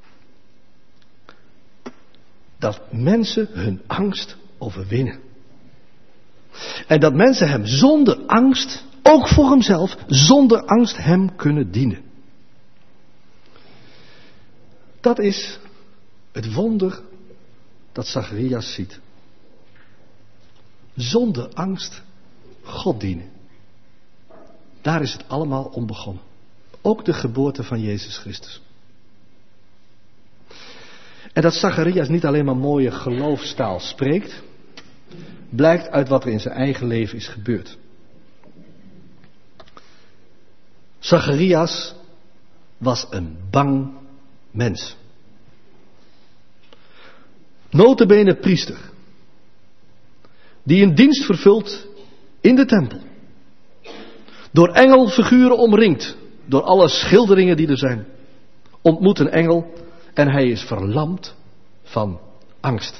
Dat mensen hun angst overwinnen. En dat mensen hem zonder angst, ook voor hemzelf, zonder angst hem kunnen dienen. Dat is het wonder dat Zacharias ziet. Zonder angst God dienen. Daar is het allemaal om begonnen. Ook de geboorte van Jezus Christus. En dat Zacharias niet alleen maar mooie geloofstaal spreekt, blijkt uit wat er in zijn eigen leven is gebeurd. Zacharias was een bang mens. Nota bene priester, die een dienst vervult in de tempel. Door engelfiguren omringd, door alle schilderingen die er zijn. Ontmoet een engel en hij is verlamd van angst.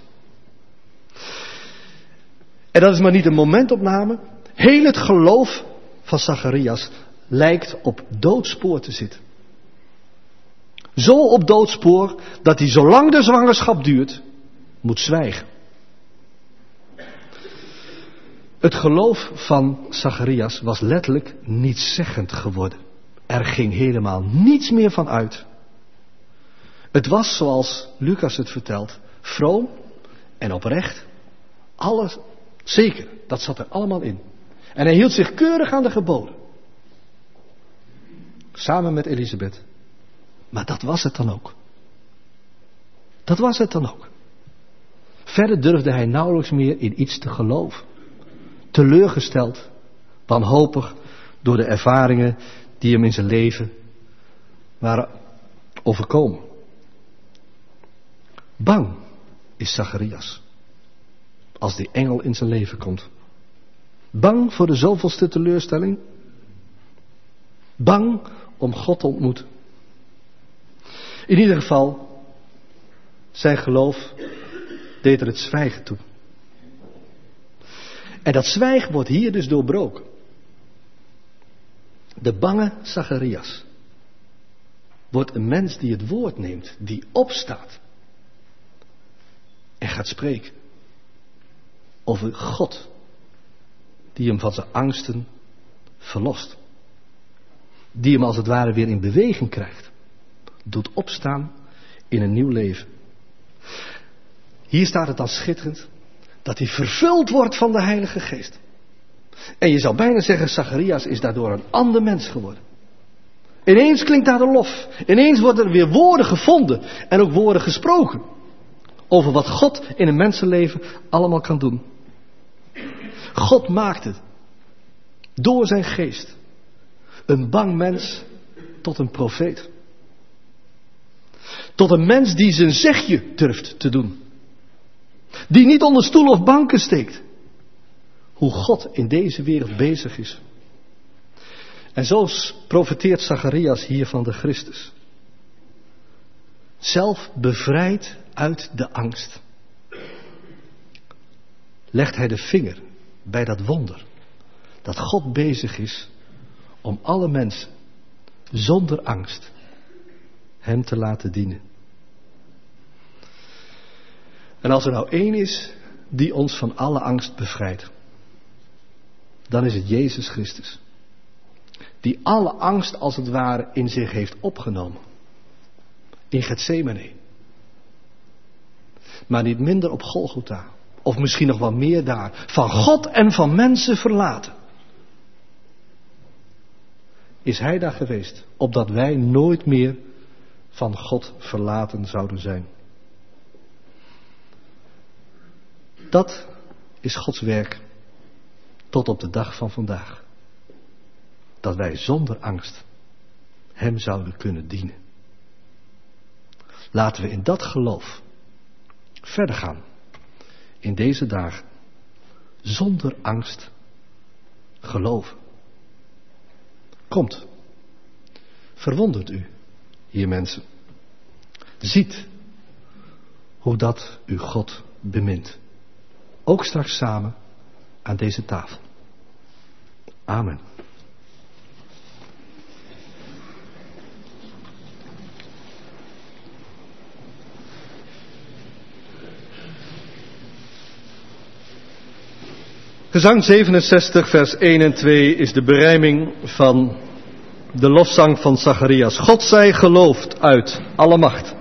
En dat is maar niet een momentopname. Heel het geloof van Zacharias lijkt op doodspoor te zitten. Zo op doodspoor dat hij zolang de zwangerschap duurt, moet zwijgen. Het geloof van Zacharias was letterlijk nietszeggend geworden. Er ging helemaal niets meer van uit. Het was, zoals Lucas het vertelt, vroom en oprecht. Alles, zeker, dat zat er allemaal in. En hij hield zich keurig aan de geboden. Samen met Elisabeth. Maar dat was het dan ook. Dat was het dan ook. Verder durfde hij nauwelijks meer in iets te geloven. Teleurgesteld, wanhopig door de ervaringen die hem in zijn leven waren overkomen. Bang is Zacharias als die engel in zijn leven komt. Bang voor de zoveelste teleurstelling. Bang om God te ontmoeten. In ieder geval, zijn geloof deed er het zwijgen toe. En dat zwijgen wordt hier dus doorbroken. De bange Zacharias wordt een mens die het woord neemt, die opstaat en gaat spreken over God, die hem van zijn angsten verlost. Die hem als het ware weer in beweging krijgt. Doet opstaan in een nieuw leven. Hier staat het dan schitterend dat hij vervuld wordt van de Heilige Geest. En je zou bijna zeggen, Zacharias is daardoor een ander mens geworden. Ineens klinkt daar de lof. Ineens worden er weer woorden gevonden en ook woorden gesproken. Over wat God in een mensenleven allemaal kan doen. God maakte door zijn geest een bang mens tot een profeet. Tot een mens die zijn zegje durft te doen. Die niet onder stoelen of banken steekt. Hoe God in deze wereld bezig is. En zo profeteert Zacharias hier van de Christus. Zelf bevrijd uit de angst. Legt hij de vinger bij dat wonder. Dat God bezig is om alle mensen zonder angst hem te laten dienen. En als er nou één is die ons van alle angst bevrijdt, dan is het Jezus Christus. Die alle angst als het ware in zich heeft opgenomen. In Getsemane. Maar niet minder op Golgotha. Of misschien nog wel meer daar. Van God en van mensen verlaten. Is hij daar geweest. Opdat wij nooit meer van God verlaten zouden zijn. Dat is Gods werk. Tot op de dag van vandaag. Dat wij zonder angst hem zouden kunnen dienen. Laten we in dat geloof verder gaan. in deze dagen zonder angst geloven. Komt, verwondert u, hier mensen. Ziet hoe dat u God bemint. Ook straks samen aan deze tafel. Amen. Gezang zevenenzestig, vers één en twee is de berijming van de lofzang van Zacharias. God zij geloofd uit alle macht.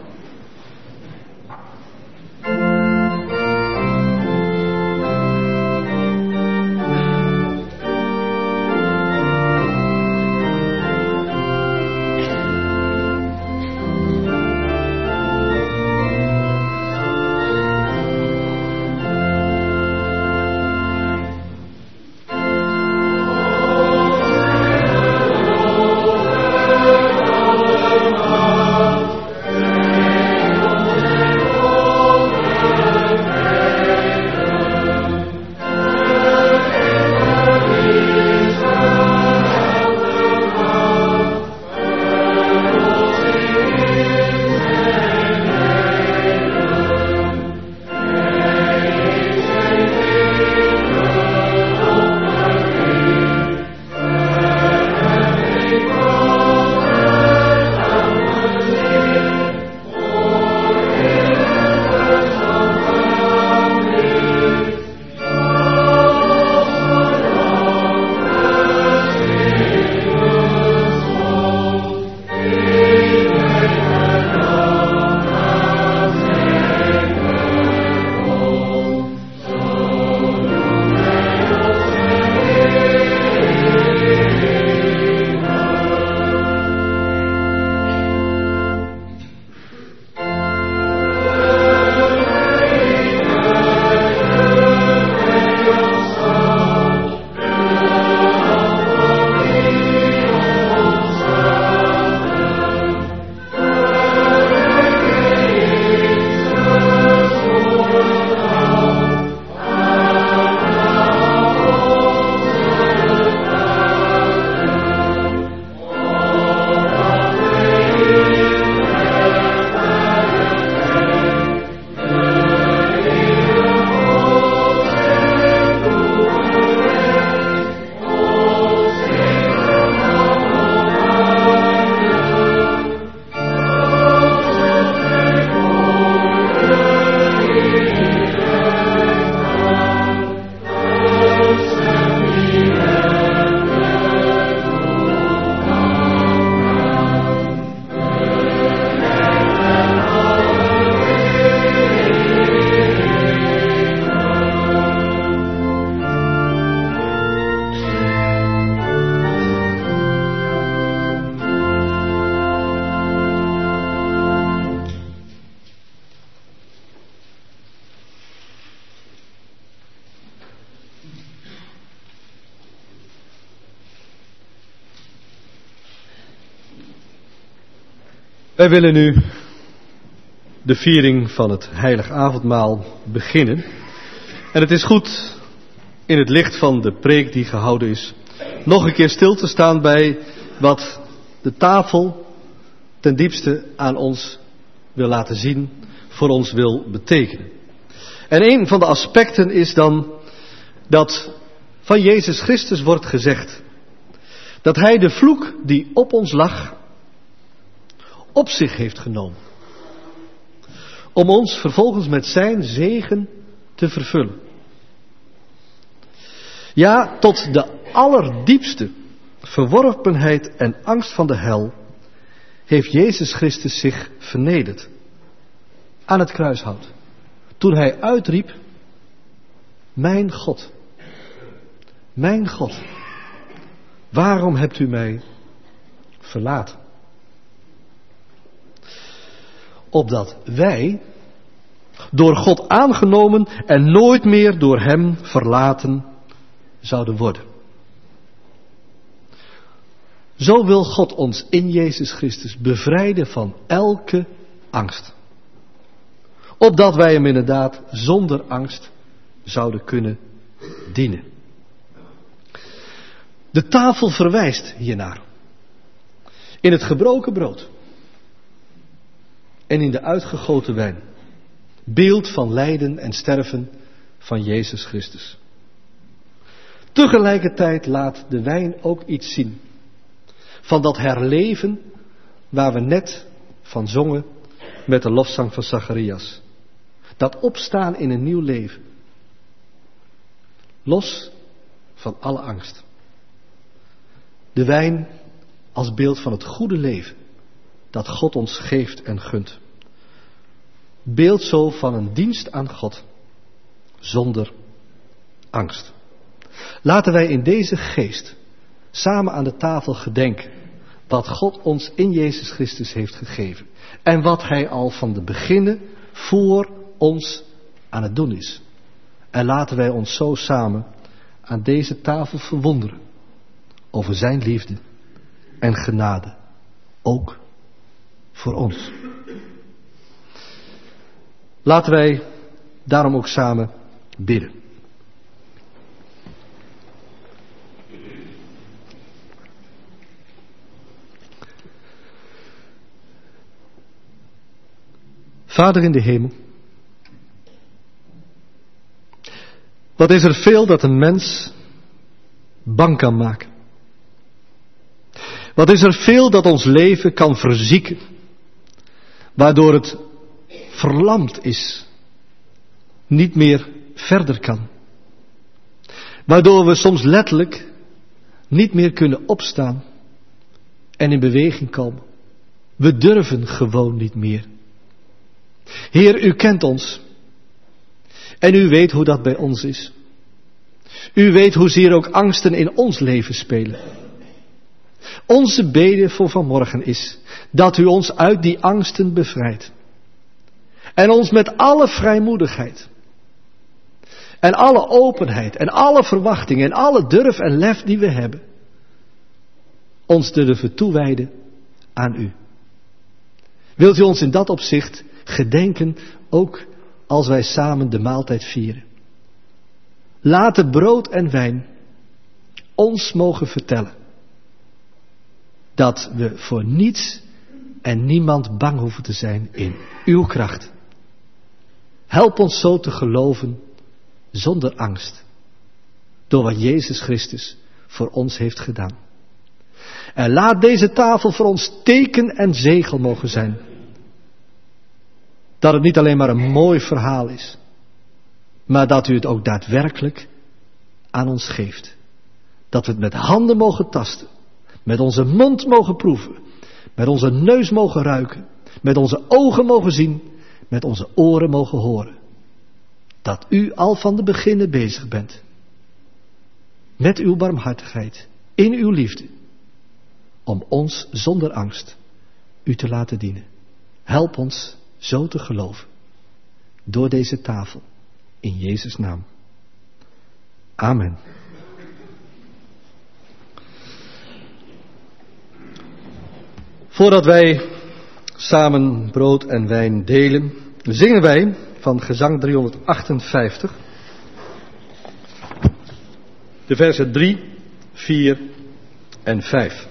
Wij willen nu de viering van het heilig avondmaal beginnen. En het is goed in het licht van de preek die gehouden is nog een keer stil te staan bij wat de tafel ten diepste aan ons wil laten zien, voor ons wil betekenen. En een van de aspecten is dan dat van Jezus Christus wordt gezegd dat Hij de vloek die op ons lag op zich heeft genomen. Om ons vervolgens met zijn zegen te vervullen. Ja, tot de allerdiepste verworpenheid en angst van de hel heeft Jezus Christus zich vernederd. Aan het kruishout. Toen hij uitriep, mijn God, mijn God, waarom hebt u mij verlaten? Opdat wij door God aangenomen en nooit meer door hem verlaten zouden worden. Zo wil God ons in Jezus Christus bevrijden van elke angst. Opdat wij hem inderdaad zonder angst zouden kunnen dienen. De tafel verwijst hiernaar. In het gebroken brood. En in de uitgegoten wijn. Beeld van lijden en sterven van Jezus Christus. Tegelijkertijd laat de wijn ook iets zien. Van dat herleven waar we net van zongen met de lofzang van Zacharias. Dat opstaan in een nieuw leven. Los van alle angst. De wijn als beeld van het goede leven dat God ons geeft en gunt. Beeld zo van een dienst aan God zonder angst. Laten wij in deze geest samen aan de tafel gedenken wat God ons in Jezus Christus heeft gegeven. En wat Hij al van de beginnen voor ons aan het doen is. En laten wij ons zo samen aan deze tafel verwonderen over Zijn liefde en genade, ook voor ons. Laten wij daarom ook samen bidden. Vader in de hemel, wat is er veel dat een mens bang kan maken. Wat is er veel dat ons leven kan verzieken, waardoor het verlamd is, niet meer verder kan. Waardoor we soms letterlijk niet meer kunnen opstaan en in beweging komen. We durven gewoon niet meer. Heer, u kent ons. En u weet hoe dat bij ons is. U weet hoezeer ook angsten in ons leven spelen. Onze bede voor vanmorgen is dat u ons uit die angsten bevrijdt. En ons met alle vrijmoedigheid. En alle openheid en alle verwachting en alle durf en lef die we hebben. Ons durven toewijden aan u. Wilt u ons in dat opzicht gedenken ook als wij samen de maaltijd vieren. Laten brood en wijn ons mogen vertellen dat we voor niets en niemand bang hoeven te zijn in uw kracht. Help ons zo te geloven zonder angst door wat Jezus Christus voor ons heeft gedaan. En laat deze tafel voor ons teken en zegel mogen zijn. Dat het niet alleen maar een mooi verhaal is, maar dat u het ook daadwerkelijk aan ons geeft. Dat we het met handen mogen tasten, met onze mond mogen proeven, met onze neus mogen ruiken, met onze ogen mogen zien, met onze oren mogen horen. Dat u al van de beginnen bezig bent. Met uw barmhartigheid, in uw liefde, om ons zonder angst u te laten dienen. Help ons zo te geloven, door deze tafel, in Jezus' naam. Amen. Voordat wij samen brood en wijn delen, zingen wij van gezang driehonderdachtenvijftig, de versen drie, vier en vijf.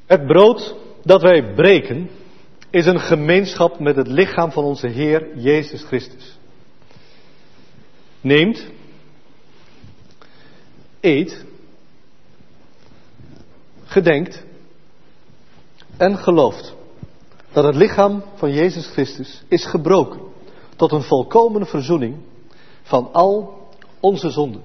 Het brood dat wij breken is een gemeenschap met het lichaam van onze Heer Jezus Christus. Neemt, eet, gedenkt en gelooft dat het lichaam van Jezus Christus is gebroken tot een volkomen verzoening van al onze zonden.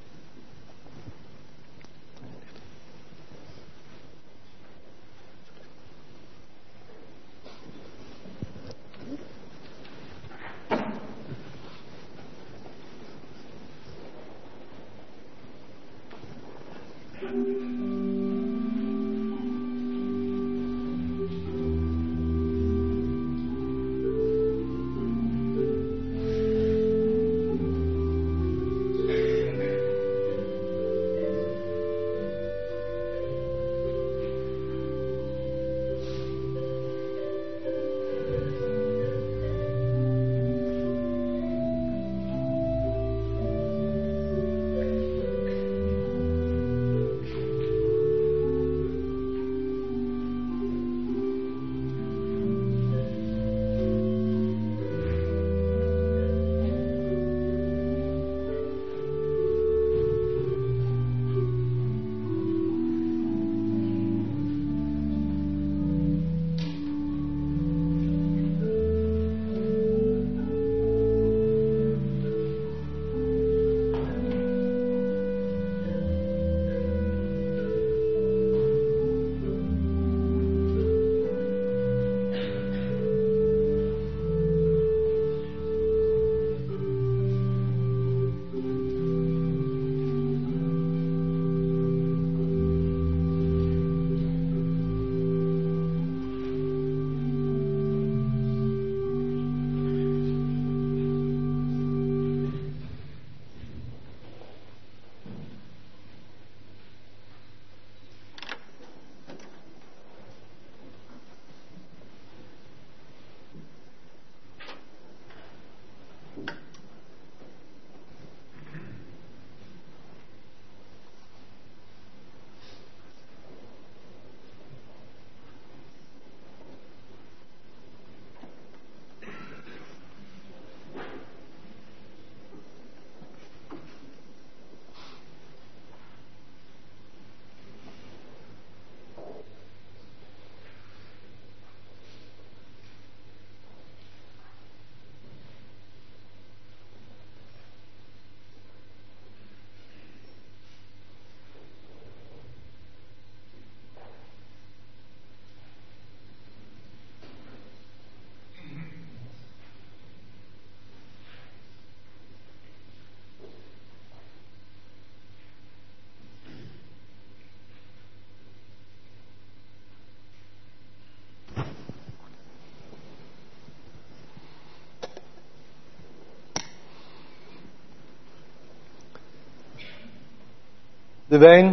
De wijn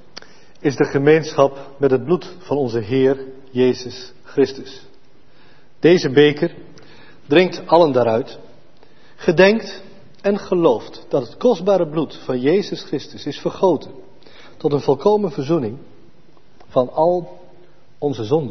is de gemeenschap met het bloed van onze Heer Jezus Christus. Deze beker drinkt allen daaruit, gedenkt en gelooft dat het kostbare bloed van Jezus Christus is vergoten tot een volkomen verzoening van al onze zonden.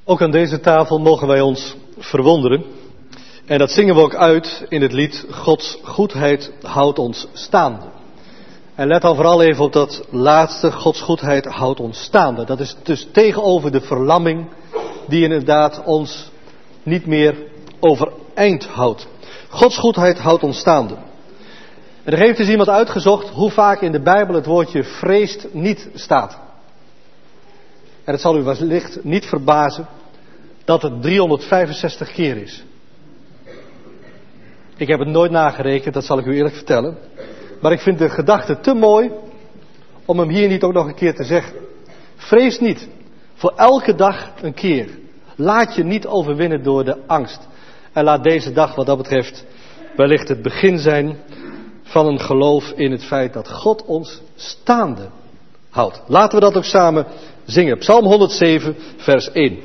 Ook aan deze tafel mogen wij ons verwonderen. En dat zingen we ook uit in het lied Gods goedheid houdt ons staande. En let dan vooral even op dat laatste, Gods goedheid houdt ons staande. Dat is dus tegenover de verlamming die inderdaad ons niet meer overeind houdt. Gods goedheid houdt ons staande. En er heeft dus iemand uitgezocht hoe vaak in de Bijbel het woordje vreest niet staat. En het zal u wellicht niet verbazen dat het driehonderdvijfenzestig keer is. Ik heb het nooit nagerekend, dat zal ik u eerlijk vertellen. Maar ik vind de gedachte te mooi om hem hier niet ook nog een keer te zeggen. Vrees niet. Voor elke dag een keer. Laat je niet overwinnen door de angst. En laat deze dag wat dat betreft wellicht het begin zijn van een geloof in het feit dat God ons staande houdt. Laten we dat ook samen zingen. Psalm honderdzeven, vers één.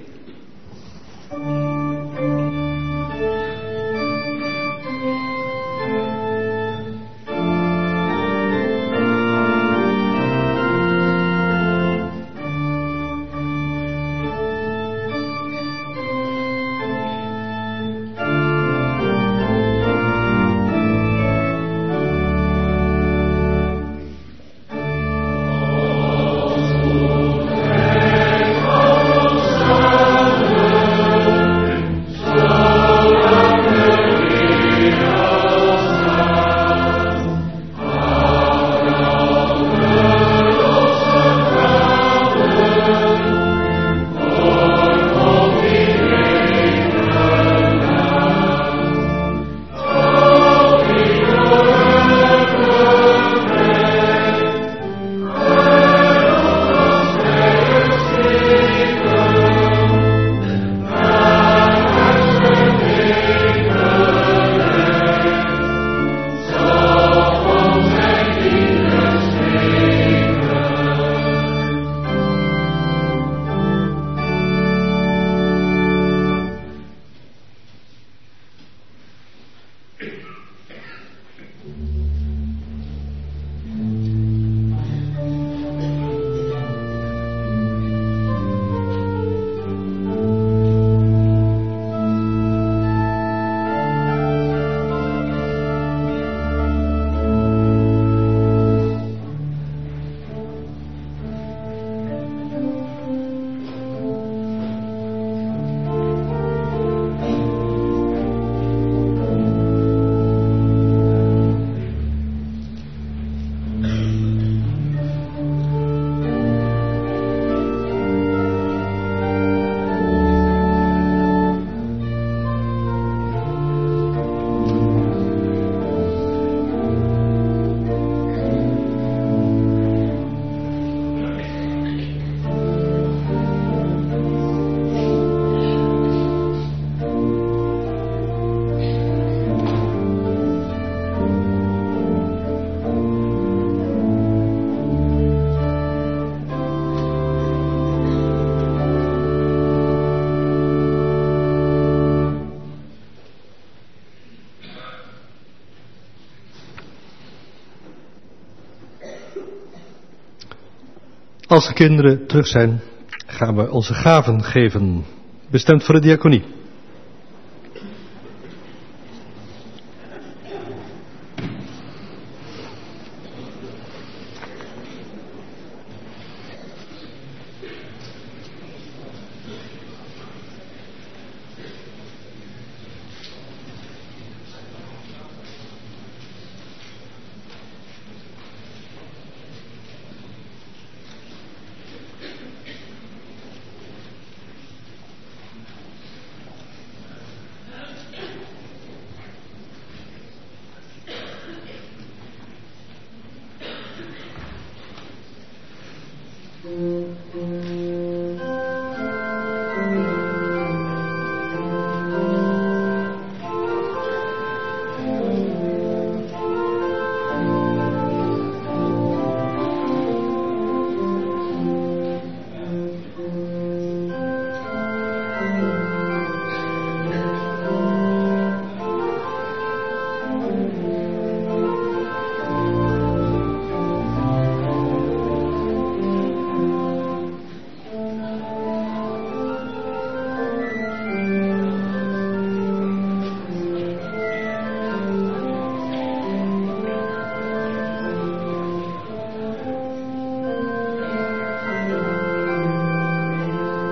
Als de kinderen terug zijn, gaan we onze gaven geven, bestemd voor de diaconie.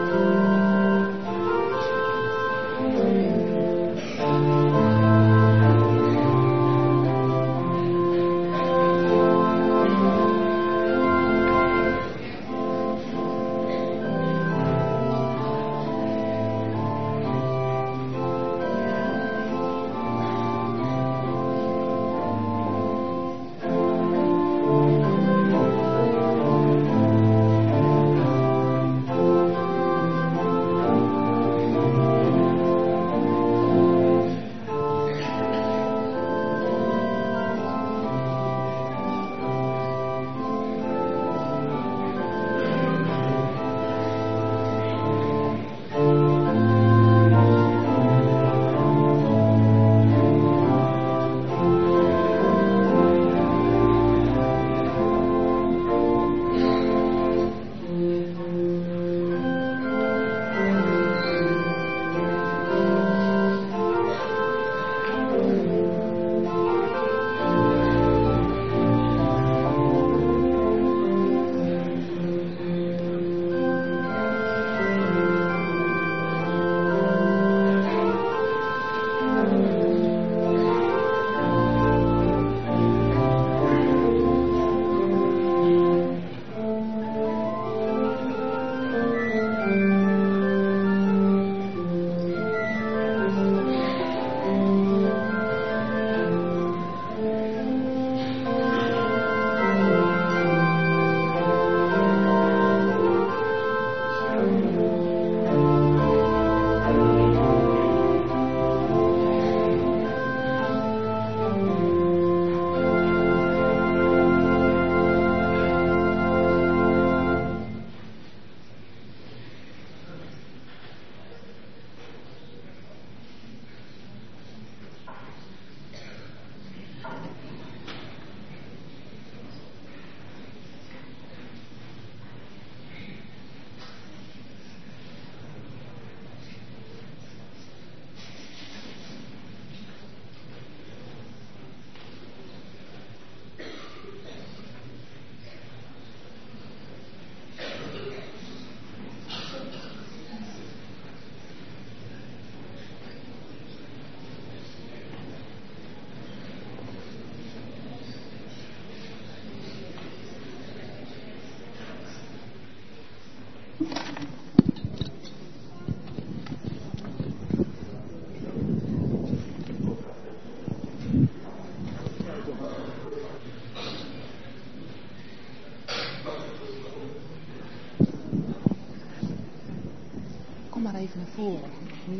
even naar voren.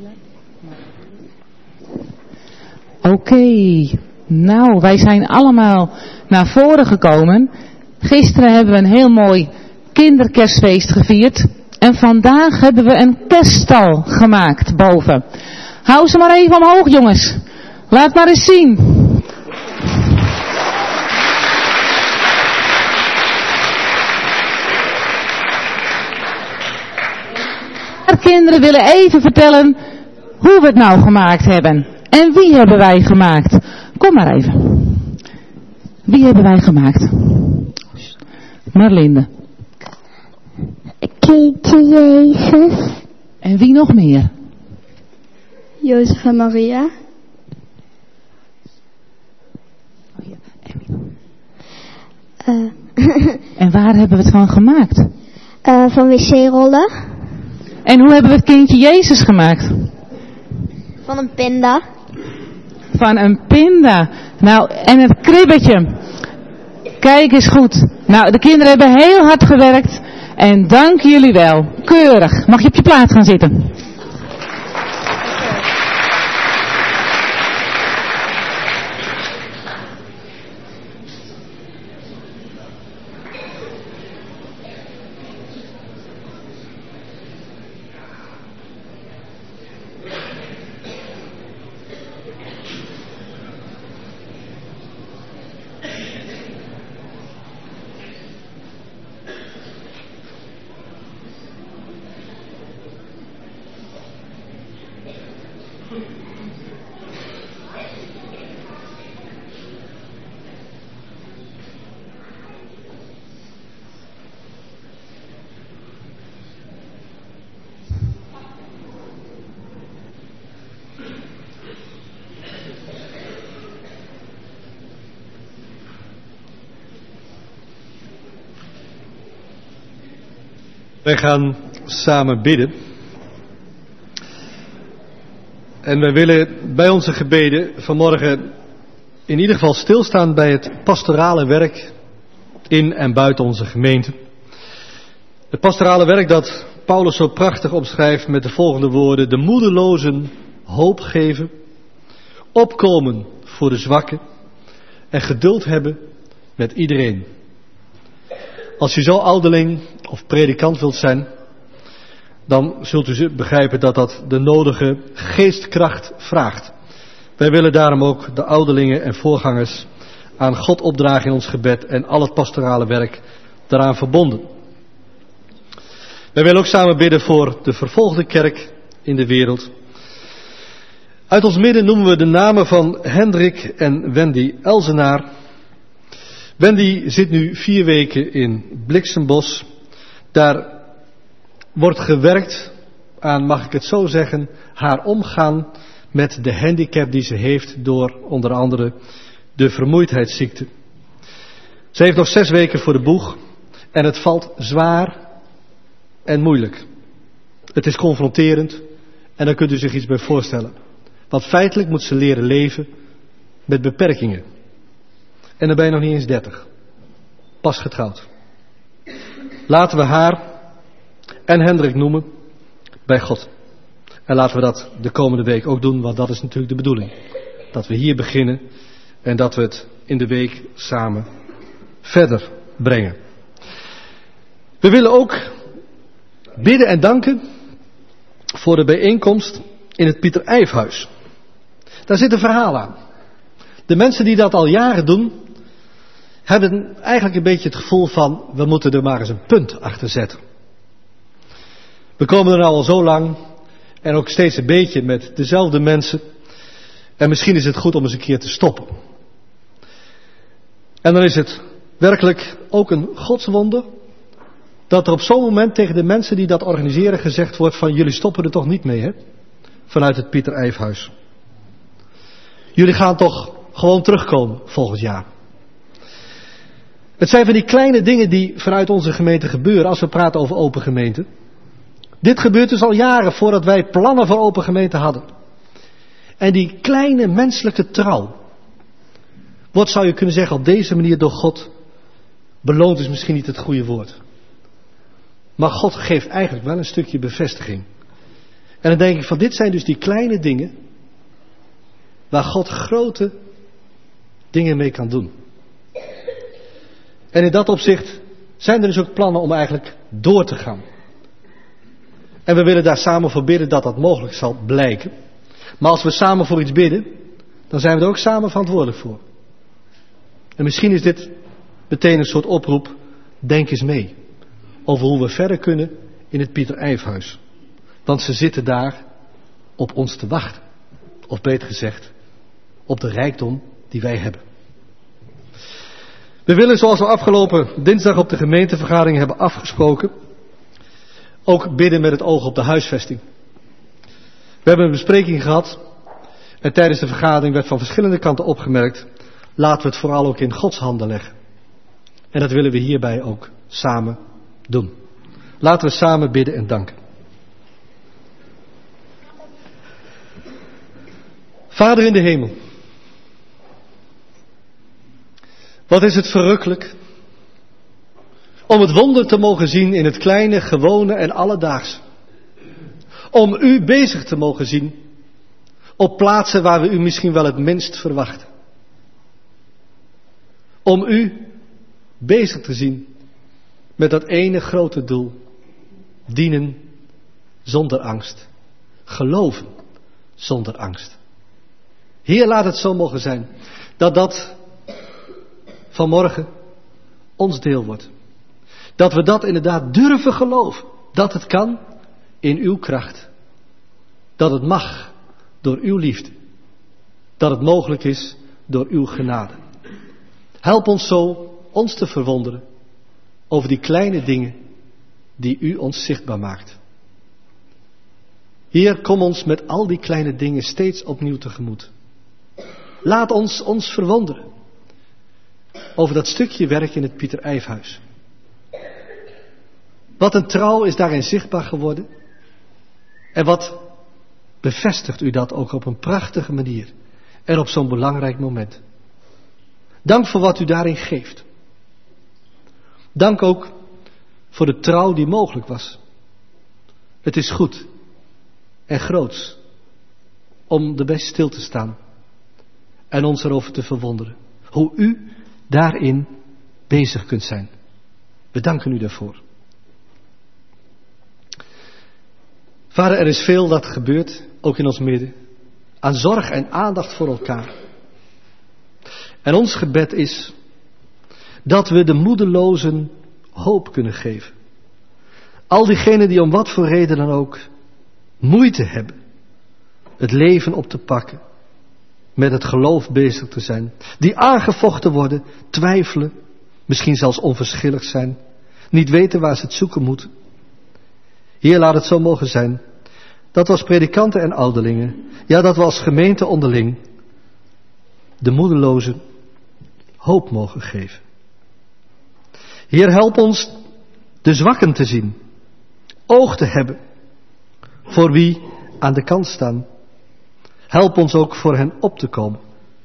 Oké, okay. Nou, wij zijn allemaal naar voren gekomen. Gisteren hebben we een heel mooi kinderkerstfeest gevierd. En vandaag hebben we een kerststal gemaakt boven. Hou ze maar even omhoog, jongens. Laat maar eens zien. Kinderen willen even vertellen hoe we het nou gemaakt hebben. En wie hebben wij gemaakt? Kom maar even. Wie hebben wij gemaakt? Marlinde. Kindje Jezus. En wie nog meer? Jozef en Maria. Oh ja, en wie nog? Uh. En waar hebben we het van gemaakt? Uh, van wc-rollen. En hoe hebben we het kindje Jezus gemaakt? Van een pinda. Van een pinda. Nou, en het kribbetje. Kijk eens goed. Nou, de kinderen hebben heel hard gewerkt. En dank jullie wel. Keurig. Mag je op je plaats gaan zitten? Wij gaan samen bidden. En wij willen bij onze gebeden vanmorgen in ieder geval stilstaan bij het pastorale werk in en buiten onze gemeente. Het pastorale werk dat Paulus zo prachtig omschrijft met de volgende woorden: de moedelozen hoop geven, opkomen voor de zwakken en geduld hebben met iedereen. Als u zo ouderling of predikant wilt zijn, dan zult u begrijpen dat dat de nodige geestkracht vraagt. Wij willen daarom ook de ouderlingen en voorgangers aan God opdragen in ons gebed en al het pastorale werk daaraan verbonden. Wij willen ook samen bidden voor de vervolgde kerk in de wereld. Uit ons midden noemen we de namen van Hendrik en Wendy Elzenaar. Wendy zit nu vier weken in Bliksembos. Daar wordt gewerkt aan, mag ik het zo zeggen, haar omgaan met de handicap die ze heeft door onder andere de vermoeidheidsziekte. Ze heeft nog zes weken voor de boeg en het valt zwaar en moeilijk. Het is confronterend en daar kunt u zich iets bij voorstellen. Want feitelijk moet ze leren leven met beperkingen. En dan ben je nog niet eens dertig. Pas getrouwd. Laten we haar en Hendrik noemen bij God. En laten we dat de komende week ook doen, want dat is natuurlijk de bedoeling. Dat we hier beginnen en dat we het in de week samen verder brengen. We willen ook bidden en danken voor de bijeenkomst in het Pieter Ijfhuis. Daar zit een verhaal aan. De mensen die dat al jaren doen, hebben eigenlijk een beetje het gevoel van, we moeten er maar eens een punt achter zetten. We komen er nou al zo lang en ook steeds een beetje met dezelfde mensen. En misschien is het goed om eens een keer te stoppen. En dan is het werkelijk ook een godswonder dat er op zo'n moment tegen de mensen die dat organiseren gezegd wordt van, jullie stoppen er toch niet mee, hè? Vanuit het Pieter Ijfhuis. Jullie gaan toch gewoon terugkomen volgend jaar. Het zijn van die kleine dingen die vanuit onze gemeente gebeuren als we praten over open gemeente. Dit gebeurt dus al jaren voordat wij plannen voor open gemeente hadden. En die kleine menselijke trouw wordt, zou je kunnen zeggen, op deze manier door God beloond, is misschien niet het goede woord. Maar God geeft eigenlijk wel een stukje bevestiging. En dan denk ik van, dit zijn dus die kleine dingen waar God grote dingen mee kan doen. En in dat opzicht zijn er dus ook plannen om eigenlijk door te gaan. En we willen daar samen voor bidden dat dat mogelijk zal blijken. Maar als we samen voor iets bidden, dan zijn we er ook samen verantwoordelijk voor. En misschien is dit meteen een soort oproep, denk eens mee. Over hoe we verder kunnen in het Pieter Ijfhuis. Want ze zitten daar op ons te wachten. Of beter gezegd, op de rijkdom die wij hebben. We willen, zoals we afgelopen dinsdag op de gemeentevergadering hebben afgesproken, ook bidden met het oog op de huisvesting. We hebben een bespreking gehad en tijdens de vergadering werd van verschillende kanten opgemerkt, laten we het vooral ook in Gods handen leggen. En dat willen we hierbij ook samen doen. Laten we samen bidden en danken. Vader in de hemel, wat is het verrukkelijk om het wonder te mogen zien in het kleine, gewone en alledaagse. Om u bezig te mogen zien op plaatsen waar we u misschien wel het minst verwachten. Om u bezig te zien met dat ene grote doel. Dienen zonder angst. Geloven zonder angst. Heer, laat het zo mogen zijn dat dat vanmorgen ons deel wordt. Dat we dat inderdaad durven geloven. Dat het kan in uw kracht. Dat het mag door uw liefde. Dat het mogelijk is door uw genade. Help ons zo ons te verwonderen over die kleine dingen die u ons zichtbaar maakt. Heer, kom ons met al die kleine dingen steeds opnieuw tegemoet. Laat ons ons verwonderen over dat stukje werk in het Pieter Ijfhuis. Wat een trouw is daarin zichtbaar geworden. En wat bevestigt u dat ook op een prachtige manier. En op zo'n belangrijk moment. Dank voor wat u daarin geeft. Dank ook voor de trouw die mogelijk was. Het is goed en groots om erbij stil te staan en ons erover te verwonderen. Hoe u daarin bezig kunt zijn. We danken u daarvoor. Vader, er is veel dat gebeurt, ook in ons midden, aan zorg en aandacht voor elkaar. En ons gebed is dat we de moedelozen hoop kunnen geven. Al diegenen die om wat voor reden dan ook moeite hebben het leven op te pakken, met het geloof bezig te zijn, die aangevochten worden, twijfelen, misschien zelfs onverschillig zijn, niet weten waar ze het zoeken moeten. Heer, laat het zo mogen zijn dat we als predikanten en ouderlingen, ja dat we als gemeente onderling, de moedelozen hoop mogen geven. Heer, help ons de zwakken te zien, oog te hebben voor wie aan de kant staan. Help ons ook voor hen op te komen.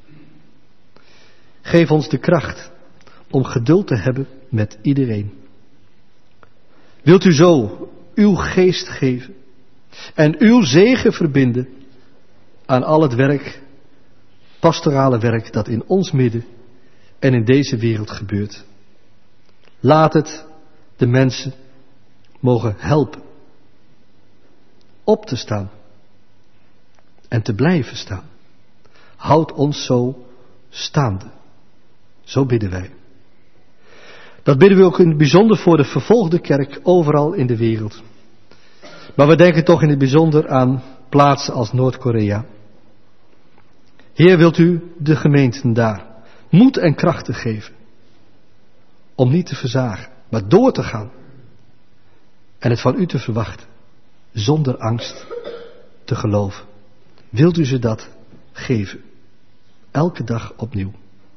Geef ons de kracht om geduld te hebben met iedereen. Wilt u zo uw geest geven en uw zegen verbinden aan al het werk, pastorale werk dat in ons midden en in deze wereld gebeurt. Laat het de mensen mogen helpen op te staan en te blijven staan. Houd ons zo staande. Zo bidden wij. Dat bidden we ook in het bijzonder voor de vervolgde kerk overal in de wereld. Maar we denken toch in het bijzonder aan plaatsen als Noord-Korea. Heer, wilt u de gemeenten daar moed en krachten geven om niet te verzagen, maar door te gaan en het van u te verwachten, zonder angst te geloven. Wilt u ze dat geven, elke dag opnieuw.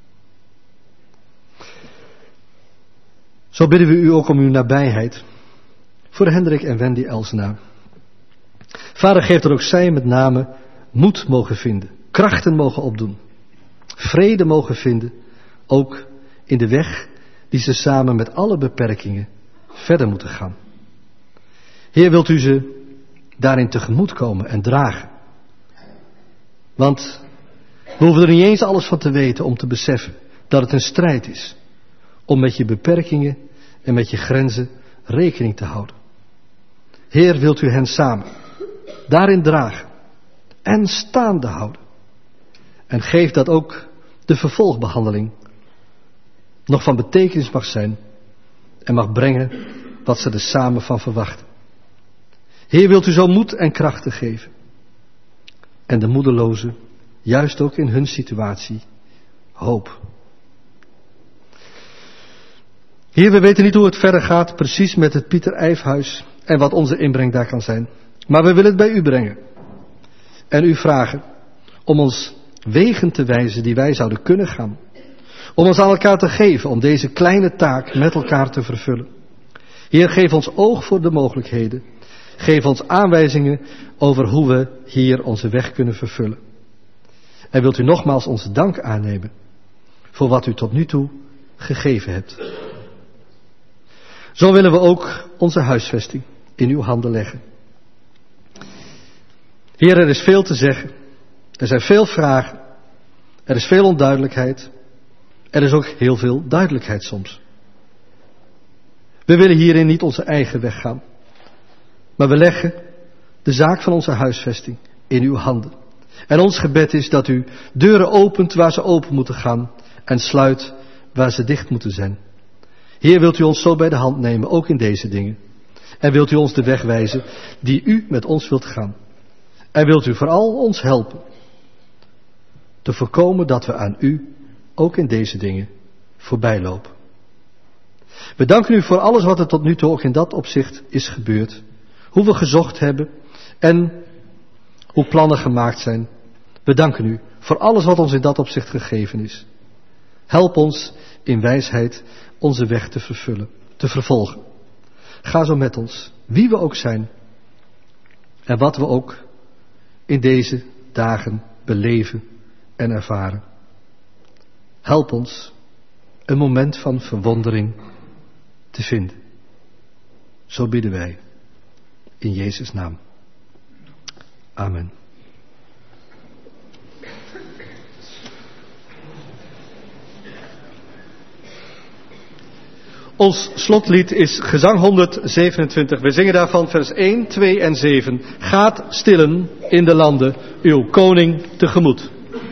Zo bidden we u ook om uw nabijheid voor Hendrik en Wendy Elsena. Vader, geef er ook zij met name moed mogen vinden, krachten mogen opdoen, vrede mogen vinden, ook in de weg die ze samen met alle beperkingen verder moeten gaan. Heer, wilt u ze daarin tegemoet komen en dragen? Want we hoeven er niet eens alles van te weten om te beseffen dat het een strijd is om met je beperkingen en met je grenzen rekening te houden. Heer, wilt u hen samen daarin dragen en staande houden. En geef dat ook de vervolgbehandeling nog van betekenis mag zijn en mag brengen wat ze er samen van verwachten. Heer, wilt u zo moed en krachten geven. En de moedelozen, juist ook in hun situatie, hoop. Heer, we weten niet hoe het verder gaat, precies met het Pieter Eijfhuis en wat onze inbreng daar kan zijn. Maar we willen het bij u brengen. En u vragen om ons wegen te wijzen die wij zouden kunnen gaan. Om ons aan elkaar te geven om deze kleine taak met elkaar te vervullen. Heer, geef ons oog voor de mogelijkheden. Geef ons aanwijzingen over hoe we hier onze weg kunnen vervullen. En wilt u nogmaals onze dank aannemen voor wat u tot nu toe gegeven hebt. Zo willen we ook onze huisvesting in uw handen leggen. Heer, er is veel te zeggen. Er zijn veel vragen. Er is veel onduidelijkheid. Er is ook heel veel duidelijkheid soms. We willen hierin niet onze eigen weg gaan. Maar we leggen de zaak van onze huisvesting in uw handen. En ons gebed is dat u deuren opent waar ze open moeten gaan en sluit waar ze dicht moeten zijn. Heer, wilt u ons zo bij de hand nemen, ook in deze dingen. En wilt u ons de weg wijzen die u met ons wilt gaan. En wilt u vooral ons helpen te voorkomen dat we aan u ook in deze dingen voorbij lopen. We danken u voor alles wat er tot nu toe ook in dat opzicht is gebeurd. Hoe we gezocht hebben en hoe plannen gemaakt zijn. We danken u voor alles wat ons in dat opzicht gegeven is. Help ons in wijsheid onze weg te vervullen, te vervolgen. Ga zo met ons, wie we ook zijn en wat we ook in deze dagen beleven en ervaren. Help ons een moment van verwondering te vinden. Zo bidden wij in Jezus' naam. Amen. Ons slotlied is gezang honderdzevenentwintig. We zingen daarvan vers één, twee en zeven. Gaat stillen in de landen, uw koning tegemoet.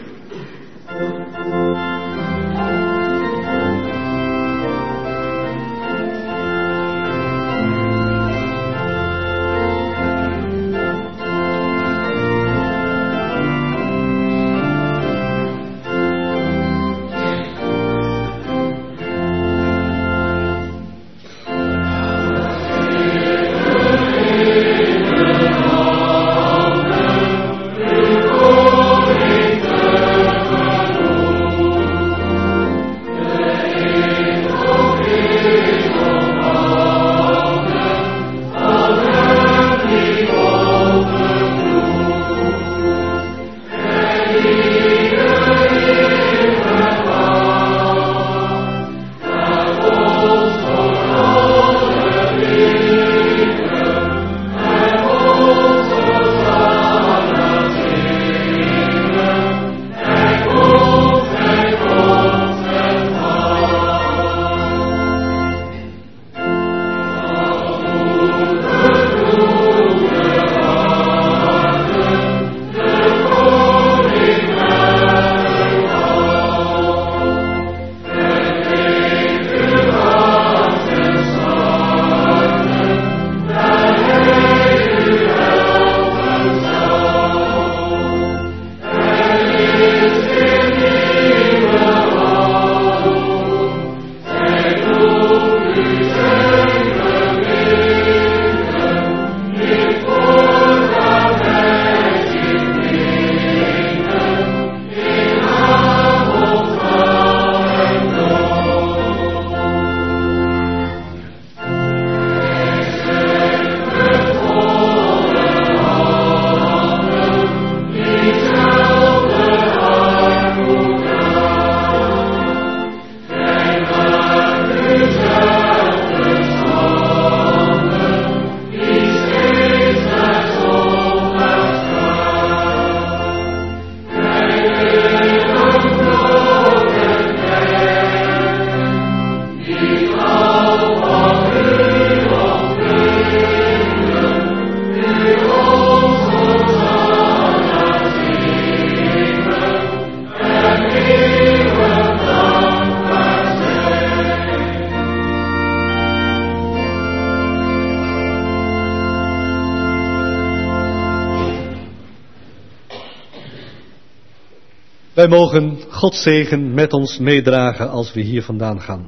Wij mogen Gods zegen met ons meedragen als we hier vandaan gaan.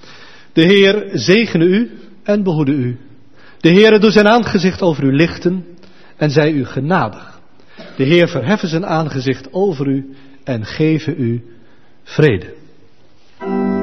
De Heer zegene u en behoede u. De Heere doet zijn aangezicht over u lichten en zij u genadig. De Heer verheffen zijn aangezicht over u en geven u vrede.